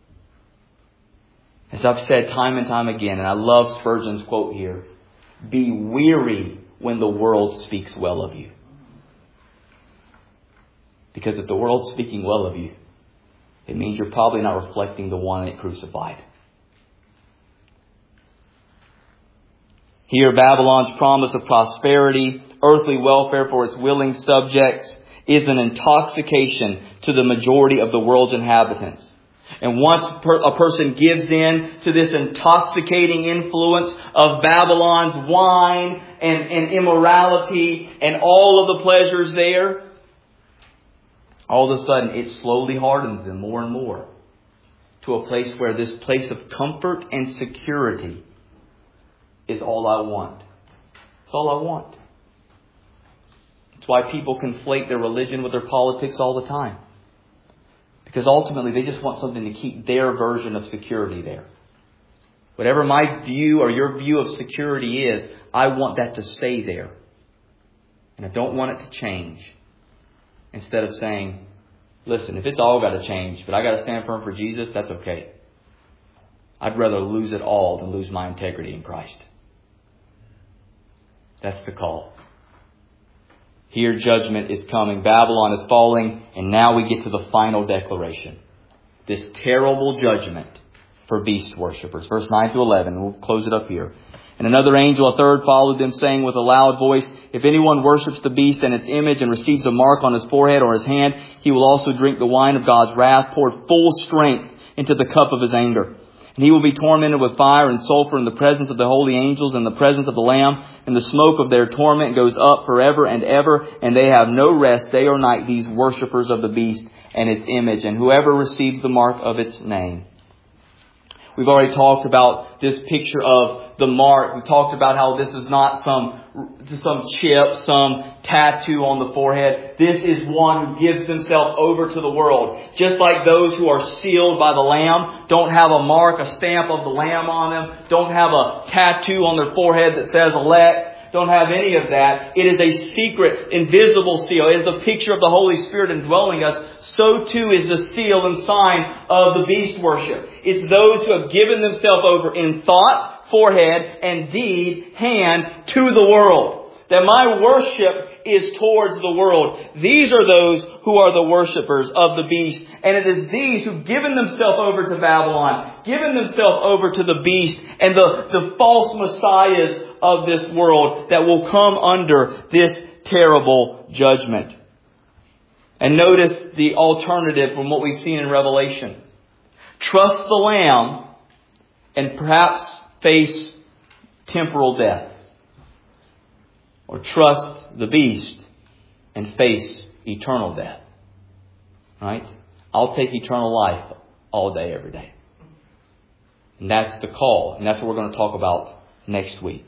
As I've said time and time again, and I love Spurgeon's quote here, be weary when the world speaks well of you. Because if the world's speaking well of you, it means you're probably not reflecting the one it crucified. Here, Babylon's promise of prosperity, earthly welfare for its willing subjects, is an intoxication to the majority of the world's inhabitants. And once per, a person gives in to this intoxicating influence of Babylon's wine and, and immorality and all of the pleasures there, all of a sudden it slowly hardens them more and more to a place where this place of comfort and security is all I want. It's all I want. It's why people conflate their religion with their politics all the time. Because ultimately they just want something to keep their version of security there. Whatever my view or your view of security is, I want that to stay there. And I don't want it to change. Instead of saying, listen, if it's all got to change, but I got to stand firm for Jesus, that's okay. I'd rather lose it all than lose my integrity in Christ. That's the call. Here judgment is coming. Babylon is falling. And now we get to the final declaration. This terrible judgment for beast worshippers. Verse nine to eleven. We'll close it up here. And another angel, a third, followed them, saying with a loud voice, if anyone worships the beast and its image and receives a mark on his forehead or his hand, he will also drink the wine of God's wrath, poured full strength into the cup of his anger. And he will be tormented with fire and sulfur in the presence of the holy angels and the presence of the Lamb. And the smoke of their torment goes up forever and ever. And they have no rest day or night, these worshippers of the beast and its image, and whoever receives the mark of its name. We've already talked about this picture of the mark. We talked about how this is not some some chip, some tattoo on the forehead. This is one who gives themselves over to the world. Just like those who are sealed by the Lamb don't have a mark, a stamp of the Lamb on them, don't have a tattoo on their forehead that says elect, don't have any of that. It is a secret, invisible seal. It is the picture of the Holy Spirit indwelling us. So too is the seal and sign of the beast worship. It's those who have given themselves over in thought, forehead, and deed, hand, to the world. That my worship is towards the world. These are those who are the worshippers of the beast. And it is these who've given themselves over to Babylon, given themselves over to the beast and the, the false messiahs of this world that will come under this terrible judgment. And notice the alternative from what we've seen in Revelation. Trust the Lamb and perhaps face temporal death. Or trust the beast and face eternal death. Right? I'll take eternal life all day, every day. And that's the call. And that's what we're going to talk about next week.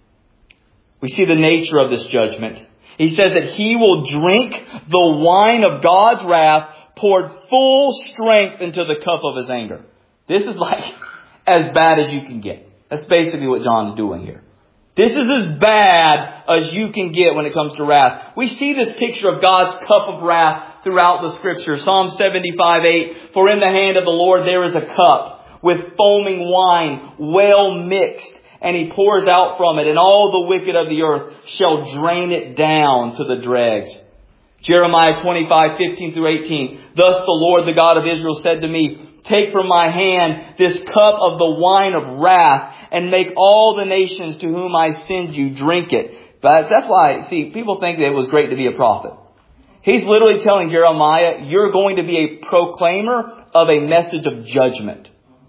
We see the nature of this judgment. He says that he will drink the wine of God's wrath, poured full strength into the cup of his anger. This is like as bad as you can get. That's basically what John's doing here. This is as bad as you can get when it comes to wrath. We see this picture of God's cup of wrath throughout the Scripture. Psalm seventy-five eight, for in the hand of the Lord there is a cup with foaming wine, well mixed, and he pours out from it, and all the wicked of the earth shall drain it down to the dregs. Jeremiah twenty-five fifteen through eighteen, thus the Lord, the God of Israel, said to me, take from my hand this cup of the wine of wrath, and make all the nations to whom I send you drink it. But that's why, see, people think that it was great to be a prophet. He's literally telling Jeremiah, you're going to be a proclaimer of a message of judgment.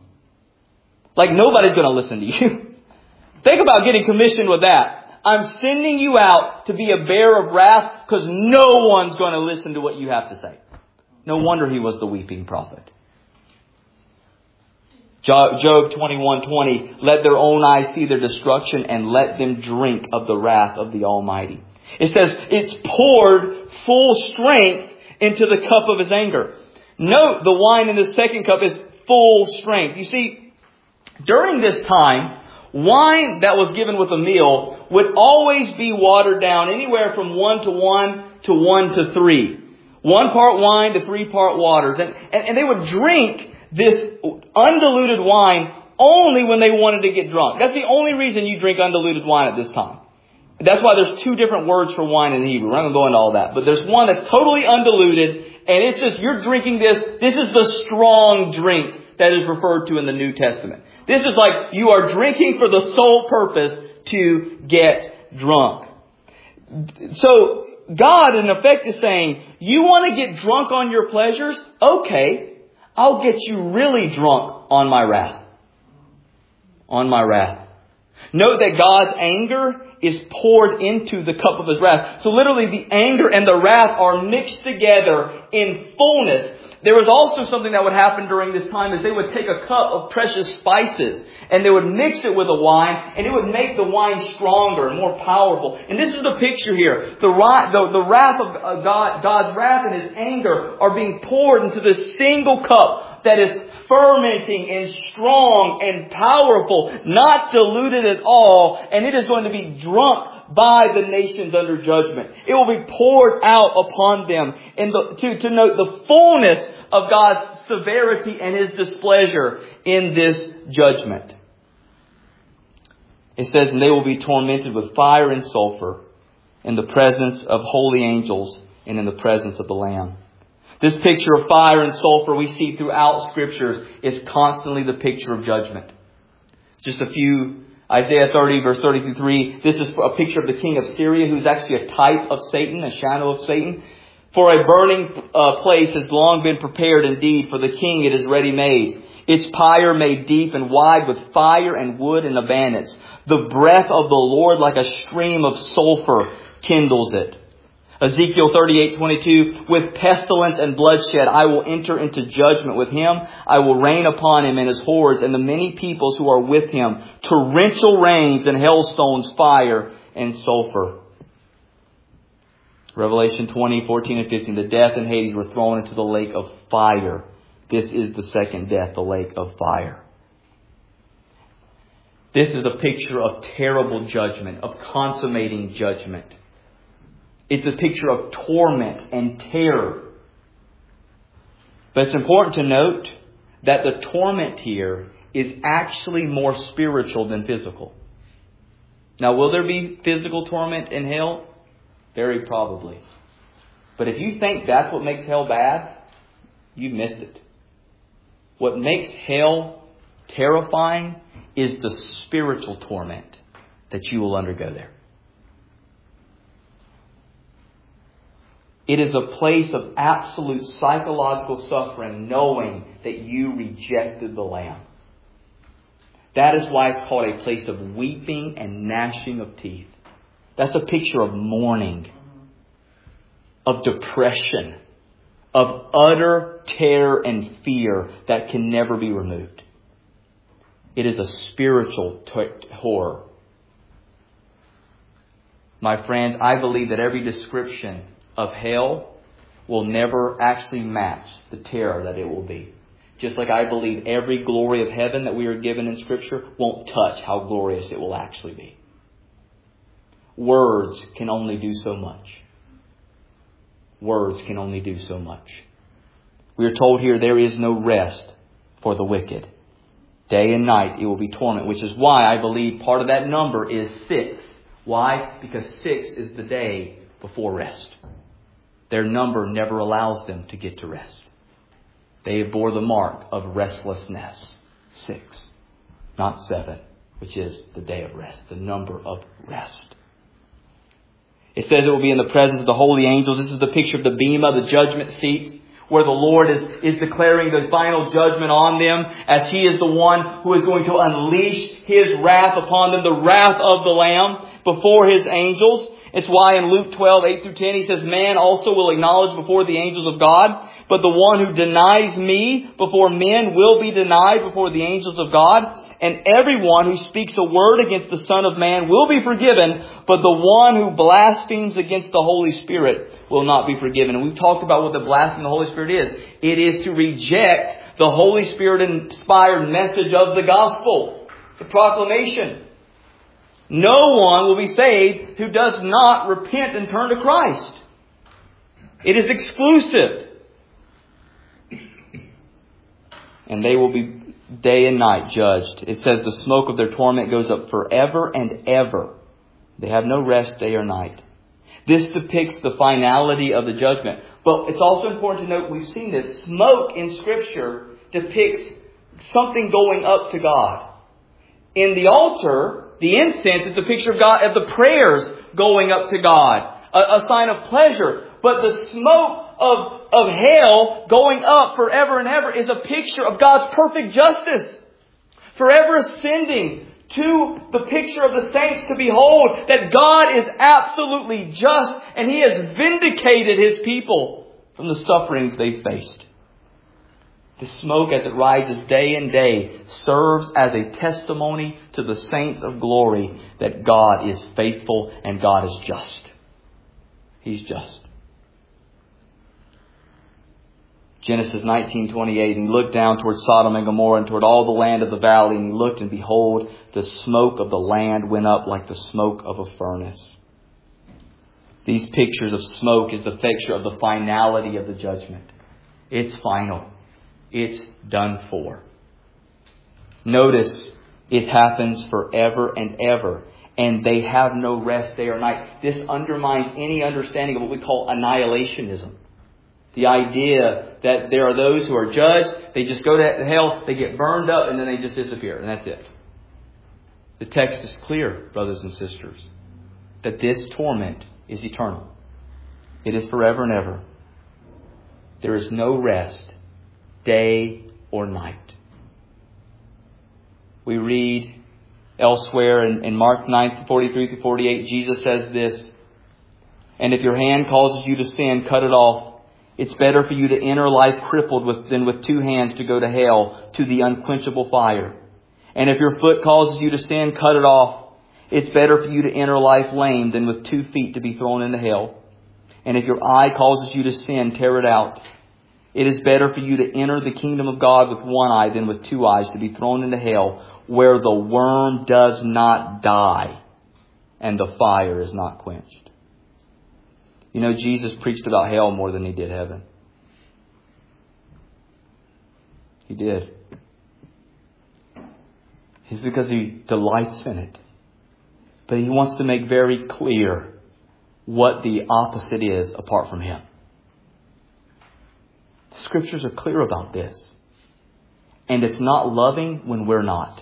Like nobody's going to listen to you. Think about getting commissioned with that. I'm sending you out to be a bearer of wrath because no one's going to listen to what you have to say. No wonder he was the weeping prophet. Job twenty-one twenty, let their own eyes see their destruction and let them drink of the wrath of the Almighty. It says it's poured full strength into the cup of his anger. Note the wine in the second cup is full strength. You see, during this time, wine that was given with a meal would always be watered down anywhere from one to one to one to three. One part wine to three part waters. And, and, and they would drink this undiluted wine only when they wanted to get drunk. That's the only reason you drink undiluted wine at this time. That's why there's two different words for wine in Hebrew. We're not going to go into all that. But there's one that's totally undiluted. And it's just, you're drinking this. This is the strong drink that is referred to in the New Testament. This is like you are drinking for the sole purpose to get drunk. So God, in effect, is saying, you want to get drunk on your pleasures? Okay. I'll get you really drunk on my wrath. On my wrath. Note that God's anger is poured into the cup of His wrath. So literally the anger and the wrath are mixed together in fullness. There was also something that would happen during this time is they would take a cup of precious spices and they would mix it with the wine, and it would make the wine stronger and more powerful. And this is the picture here. The, the, the wrath of God, God's wrath and His anger are being poured into this single cup that is fermenting and strong and powerful, not diluted at all, and it is going to be drunk by the nations under judgment. It will be poured out upon them. And the, to, to note the fullness of God's severity and His displeasure in this judgment. It says, and they will be tormented with fire and sulfur in the presence of holy angels and in the presence of the Lamb. This picture of fire and sulfur we see throughout Scriptures is constantly the picture of judgment. Just a few, Isaiah thirty verse thirty-three, this is a picture of the king of Syria who's actually a type of Satan, a shadow of Satan. For a burning uh, place has long been prepared indeed, for the king it is ready made. Its pyre made deep and wide with fire and wood in abundance. The breath of the Lord like a stream of sulfur kindles it. Ezekiel thirty-eight twenty-two, with pestilence and bloodshed I will enter into judgment with him. I will rain upon him and his hordes and the many peoples who are with him. Torrential rains and hailstones, fire and sulfur. Revelation twenty, fourteen and fifteen. The death and Hades were thrown into the lake of fire. This is the second death, the lake of fire. This is a picture of terrible judgment, of consummating judgment. It's a picture of torment and terror. But it's important to note that the torment here is actually more spiritual than physical. Now, will there be physical torment in hell? Very probably. But if you think that's what makes hell bad, you missed it. What makes hell terrifying is the spiritual torment that you will undergo there. It is a place of absolute psychological suffering, knowing that you rejected the Lamb. That is why it's called a place of weeping and gnashing of teeth. That's a picture of mourning, of depression, of utter terror and fear that can never be removed. It is a spiritual t- horror. My friends, I believe that every description of hell will never actually match the terror that it will be. Just like I believe every glory of heaven that we are given in Scripture won't touch how glorious it will actually be. Words can only do so much. Words can only do so much. We are told here there is no rest for the wicked. Day and night it will be torment, which is why I believe part of that number is six. Why? Because six is the day before rest. Their number never allows them to get to rest. They bore the mark of restlessness. Six, not seven, which is the day of rest, the number of rest. It says it will be in the presence of the holy angels. This is the picture of the bema, the judgment seat, where the Lord is, is declaring the final judgment on them as He is the one who is going to unleash His wrath upon them, the wrath of the Lamb before His angels. It's why in Luke twelve, eight through ten, He says, man also will acknowledge before the angels of God, but the one who denies me before men will be denied before the angels of God. And everyone who speaks a word against the Son of Man will be forgiven, but the one who blasphemes against the Holy Spirit will not be forgiven. And we've talked about what the blasphemy of the Holy Spirit is. It is to reject the Holy Spirit-inspired message of the gospel, the proclamation. No one will be saved who does not repent and turn to Christ. It is exclusive. And they will be day and night judged. It says the smoke of their torment goes up forever and ever. They have no rest day or night. This depicts the finality of the judgment. But it's also important to note, we've seen this. Smoke in Scripture depicts something going up to God. In the altar, the incense is a picture of God, of the prayers going up to God. A, a sign of pleasure. But the smoke of, of hell going up forever and ever is a picture of God's perfect justice. Forever ascending to the picture of the saints to behold that God is absolutely just and He has vindicated His people from the sufferings they faced. The smoke as it rises day and day serves as a testimony to the saints of glory that God is faithful and God is just. He's just. Genesis nineteen twenty-eight, and he looked down toward Sodom and Gomorrah and toward all the land of the valley, and he looked, and behold, the smoke of the land went up like the smoke of a furnace. These pictures of smoke is the picture of the finality of the judgment. It's final. It's done for. Notice, it happens forever and ever. And they have no rest day or night. This undermines any understanding of what we call annihilationism. The idea that there are those who are judged, they just go to hell, they get burned up, and then they just disappear. And that's it. The text is clear, brothers and sisters, that this torment is eternal. It is forever and ever. There is no rest, day or night. We read elsewhere in, in Mark nine, forty-three through forty-eight, Jesus says this, and if your hand causes you to sin, cut it off. It's better for you to enter life crippled with, than with two hands to go to hell, to the unquenchable fire. And if your foot causes you to sin, cut it off. It's better for you to enter life lame than with two feet to be thrown into hell. And if your eye causes you to sin, tear it out. It is better for you to enter the kingdom of God with one eye than with two eyes to be thrown into hell, where the worm does not die and the fire is not quenched. You know, Jesus preached about hell more than He did heaven. He did. It's because He delights in it. But He wants to make very clear what the opposite is apart from Him. The Scriptures are clear about this. And it's not loving when we're not.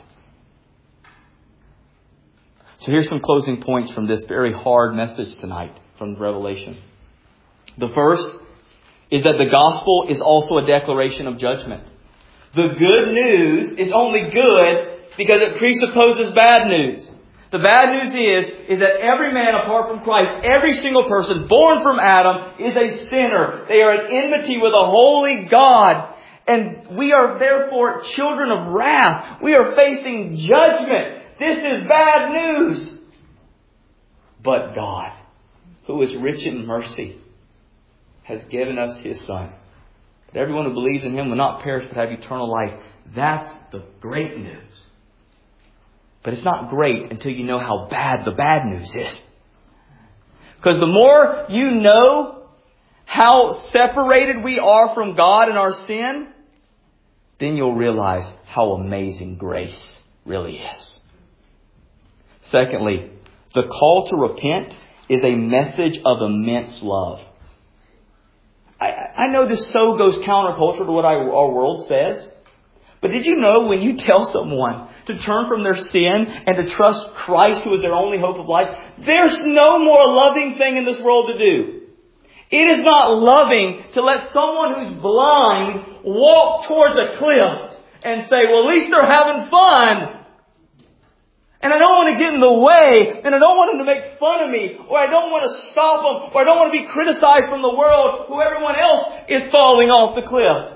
So here's some closing points from this very hard message tonight from Revelation. The first is that the gospel is also a declaration of judgment. The good news is only good because it presupposes bad news. The bad news is, is that every man apart from Christ, every single person born from Adam is a sinner. They are at enmity with a holy God. And we are therefore children of wrath. We are facing judgment. This is bad news. But God, who is rich in mercy, has given us His Son. That everyone who believes in Him will not perish but have eternal life. That's the great news. But it's not great until you know how bad the bad news is. Because the more you know how separated we are from God in our sin, then you'll realize how amazing grace really is. Secondly, the call to repent is a message of immense love. I, I know this so goes counterculture to what our, our world says. But did you know when you tell someone to turn from their sin and to trust Christ, who is their only hope of life, there's no more loving thing in this world to do. It is not loving to let someone who's blind walk towards a cliff and say, well, at least they're having fun. And I don't want to get in the way, and I don't want them to make fun of me, or I don't want to stop them, or I don't want to be criticized from the world who everyone else is falling off the cliff.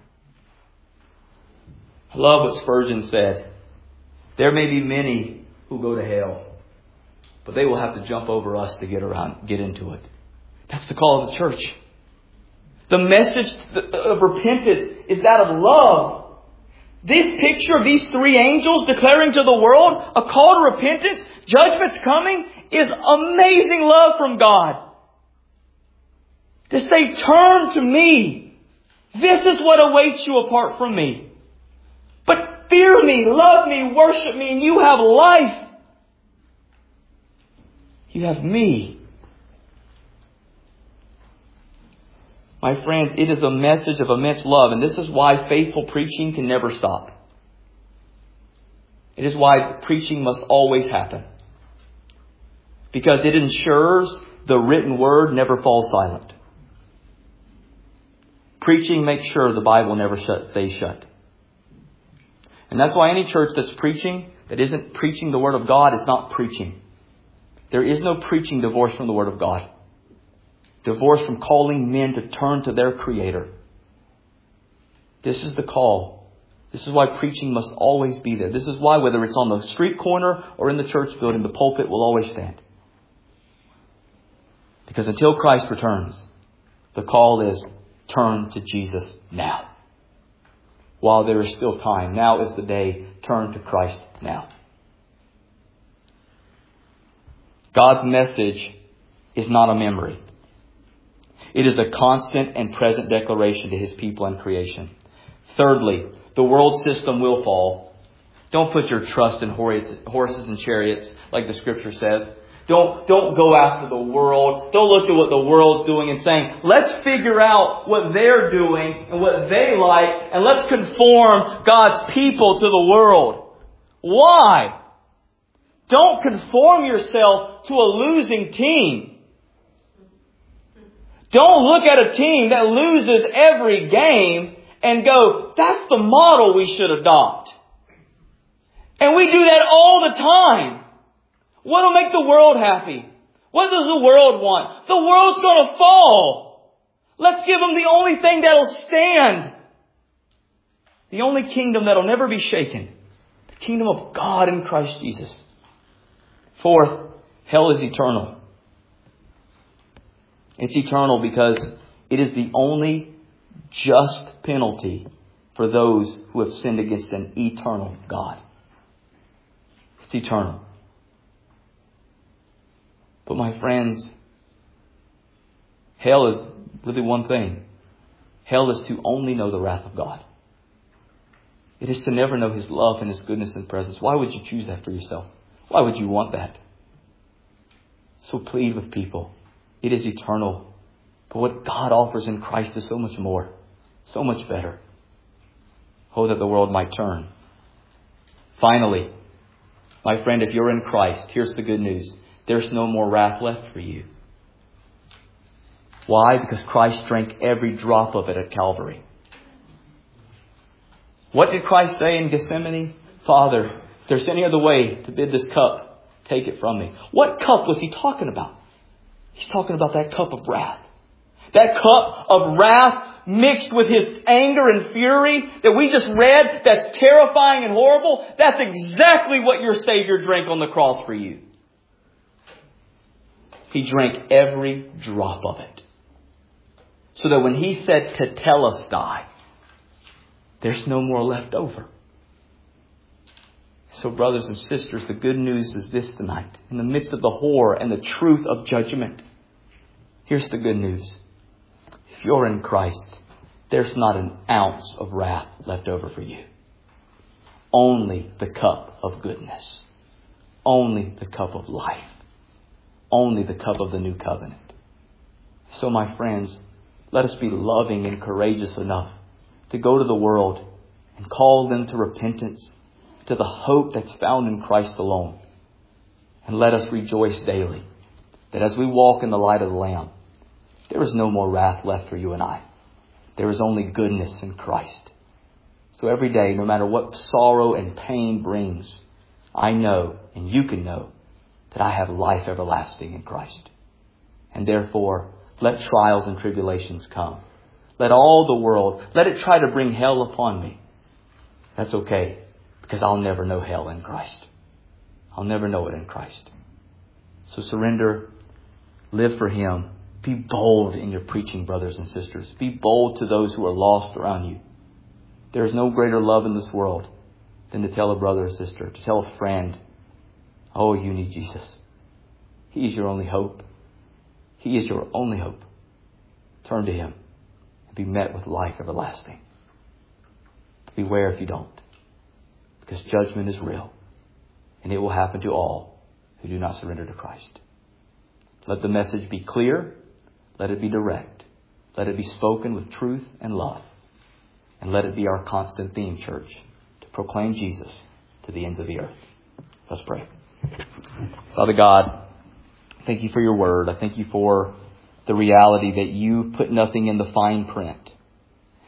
I love what Spurgeon said. There may be many who go to hell, but they will have to jump over us to get around, get into it. That's the call of the church. The message of repentance is that of love. This picture of these three angels declaring to the world a call to repentance, judgment's coming, is amazing love from God. To say, turn to me. This is what awaits you apart from me. But fear me, love me, worship me, and you have life. You have me. My friends, it is a message of immense love, and this is why faithful preaching can never stop. It is why preaching must always happen. Because it ensures the written word never falls silent. Preaching makes sure the Bible never shut, stays shut. And that's why any church that's preaching, that isn't preaching the Word of God, is not preaching. There is no preaching divorced from the Word of God. Divorced from calling men to turn to their Creator. This is the call. This is why preaching must always be there. This is why, whether it's on the street corner or in the church building, the pulpit will always stand. Because until Christ returns, the call is turn to Jesus now. While there is still time. Now is the day. Turn to Christ now. God's message is not a memory. It is a constant and present declaration to His people and creation. Thirdly, the world system will fall. Don't put your trust in horses and chariots like the Scripture says. Don't, don't go after the world. Don't look at what the world's doing and saying, let's figure out what they're doing and what they like, and let's conform God's people to the world. Why? Don't conform yourself to a losing team. Don't look at a team that loses every game and go, that's the model we should adopt. And we do that all the time. What will make the world happy? What does the world want? The world's going to fall. Let's give them the only thing that'll stand. The only kingdom that'll never be shaken. The kingdom of God in Christ Jesus. Fourth, hell is eternal. It's eternal because it is the only just penalty for those who have sinned against an eternal God. It's eternal. But my friends, hell is really one thing. Hell is to only know the wrath of God. It is to never know His love and His goodness and presence. Why would you choose that for yourself? Why would you want that? So plead with people. It is eternal. But what God offers in Christ is so much more. So much better. Oh, that the world might turn. Finally, my friend, if you're in Christ, here's the good news. There's no more wrath left for you. Why? Because Christ drank every drop of it at Calvary. What did Christ say in Gethsemane? Father, if there's any other way to bid this cup, take it from me. What cup was He talking about? He's talking about that cup of wrath. That cup of wrath mixed with His anger and fury that we just read, that's terrifying and horrible. That's exactly what your Savior drank on the cross for you. He drank every drop of it. So that when He said tetelestai, there's no more left over. So brothers and sisters, the good news is this tonight. In the midst of the horror and the truth of judgment, here's the good news. If you're in Christ, there's not an ounce of wrath left over for you. Only the cup of goodness. Only the cup of life. Only the cup of the new covenant. So my friends, let us be loving and courageous enough to go to the world and call them to repentance, to the hope that's found in Christ alone. And let us rejoice daily that as we walk in the light of the Lamb, there is no more wrath left for you and I. There is only goodness in Christ. So every day, no matter what sorrow and pain brings, I know, and you can know, that I have life everlasting in Christ. And therefore, let trials and tribulations come. Let all the world, let it try to bring hell upon me. That's okay, because I'll never know hell in Christ. I'll never know it in Christ. So surrender, live for Him. Be bold in your preaching, brothers and sisters. Be bold to those who are lost around you. There is no greater love in this world than to tell a brother or sister, to tell a friend, oh, you need Jesus. He is your only hope. He is your only hope. Turn to Him and be met with life everlasting. Beware if you don't, because judgment is real, and it will happen to all who do not surrender to Christ. Let the message be clear. Let it be direct. Let it be spoken with truth and love. And let it be our constant theme, church, to proclaim Jesus to the ends of the earth. Let's pray. Father God, thank You for Your word. I thank You for the reality that You put nothing in the fine print.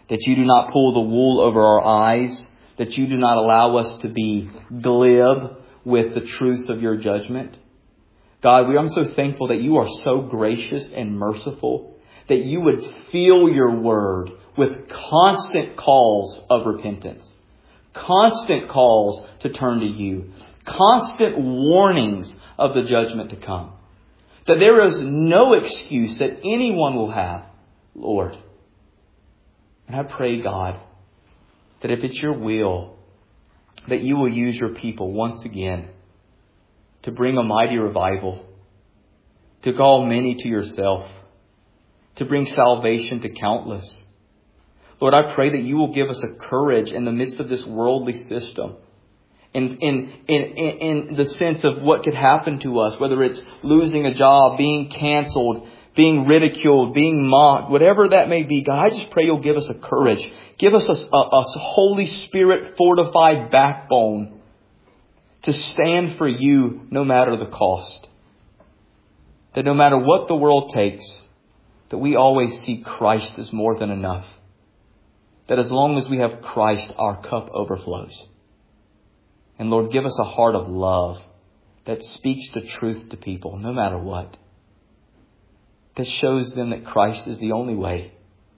that you do not pull the wool over our eyes, that you do not allow us to be glib with the truth of your judgment. God, we are so thankful that you are so gracious and merciful, that you would fill your word with constant calls of repentance, constant calls to turn to you, constant warnings of the judgment to come. That there is no excuse that anyone will have, Lord. And I pray, God, that if it's your will, that you will use your people once again to bring a mighty revival, to call many to yourself, to bring salvation to countless. Lord, I pray that you will give us a courage in the midst of this worldly system. In, in, in, in the sense of what could happen to us, whether it's losing a job, being canceled, being ridiculed, being mocked, whatever that may be. God, I just pray you'll give us a courage. Give us a, a, a Holy Spirit fortified backbone to stand for you no matter the cost. That no matter what the world takes, that we always see Christ as more than enough. That as long as we have Christ, our cup overflows. And Lord, give us a heart of love that speaks the truth to people, no matter what. That shows them that Christ is the only way.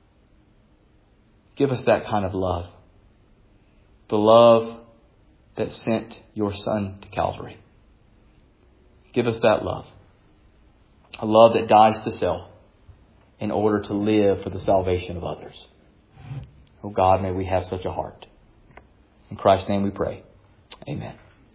Give us that kind of love. The love that sent your Son to Calvary. Give us that love. A love that dies to self in order to live for the salvation of others. Oh God, may we have such a heart. In Christ's name we pray. Amen.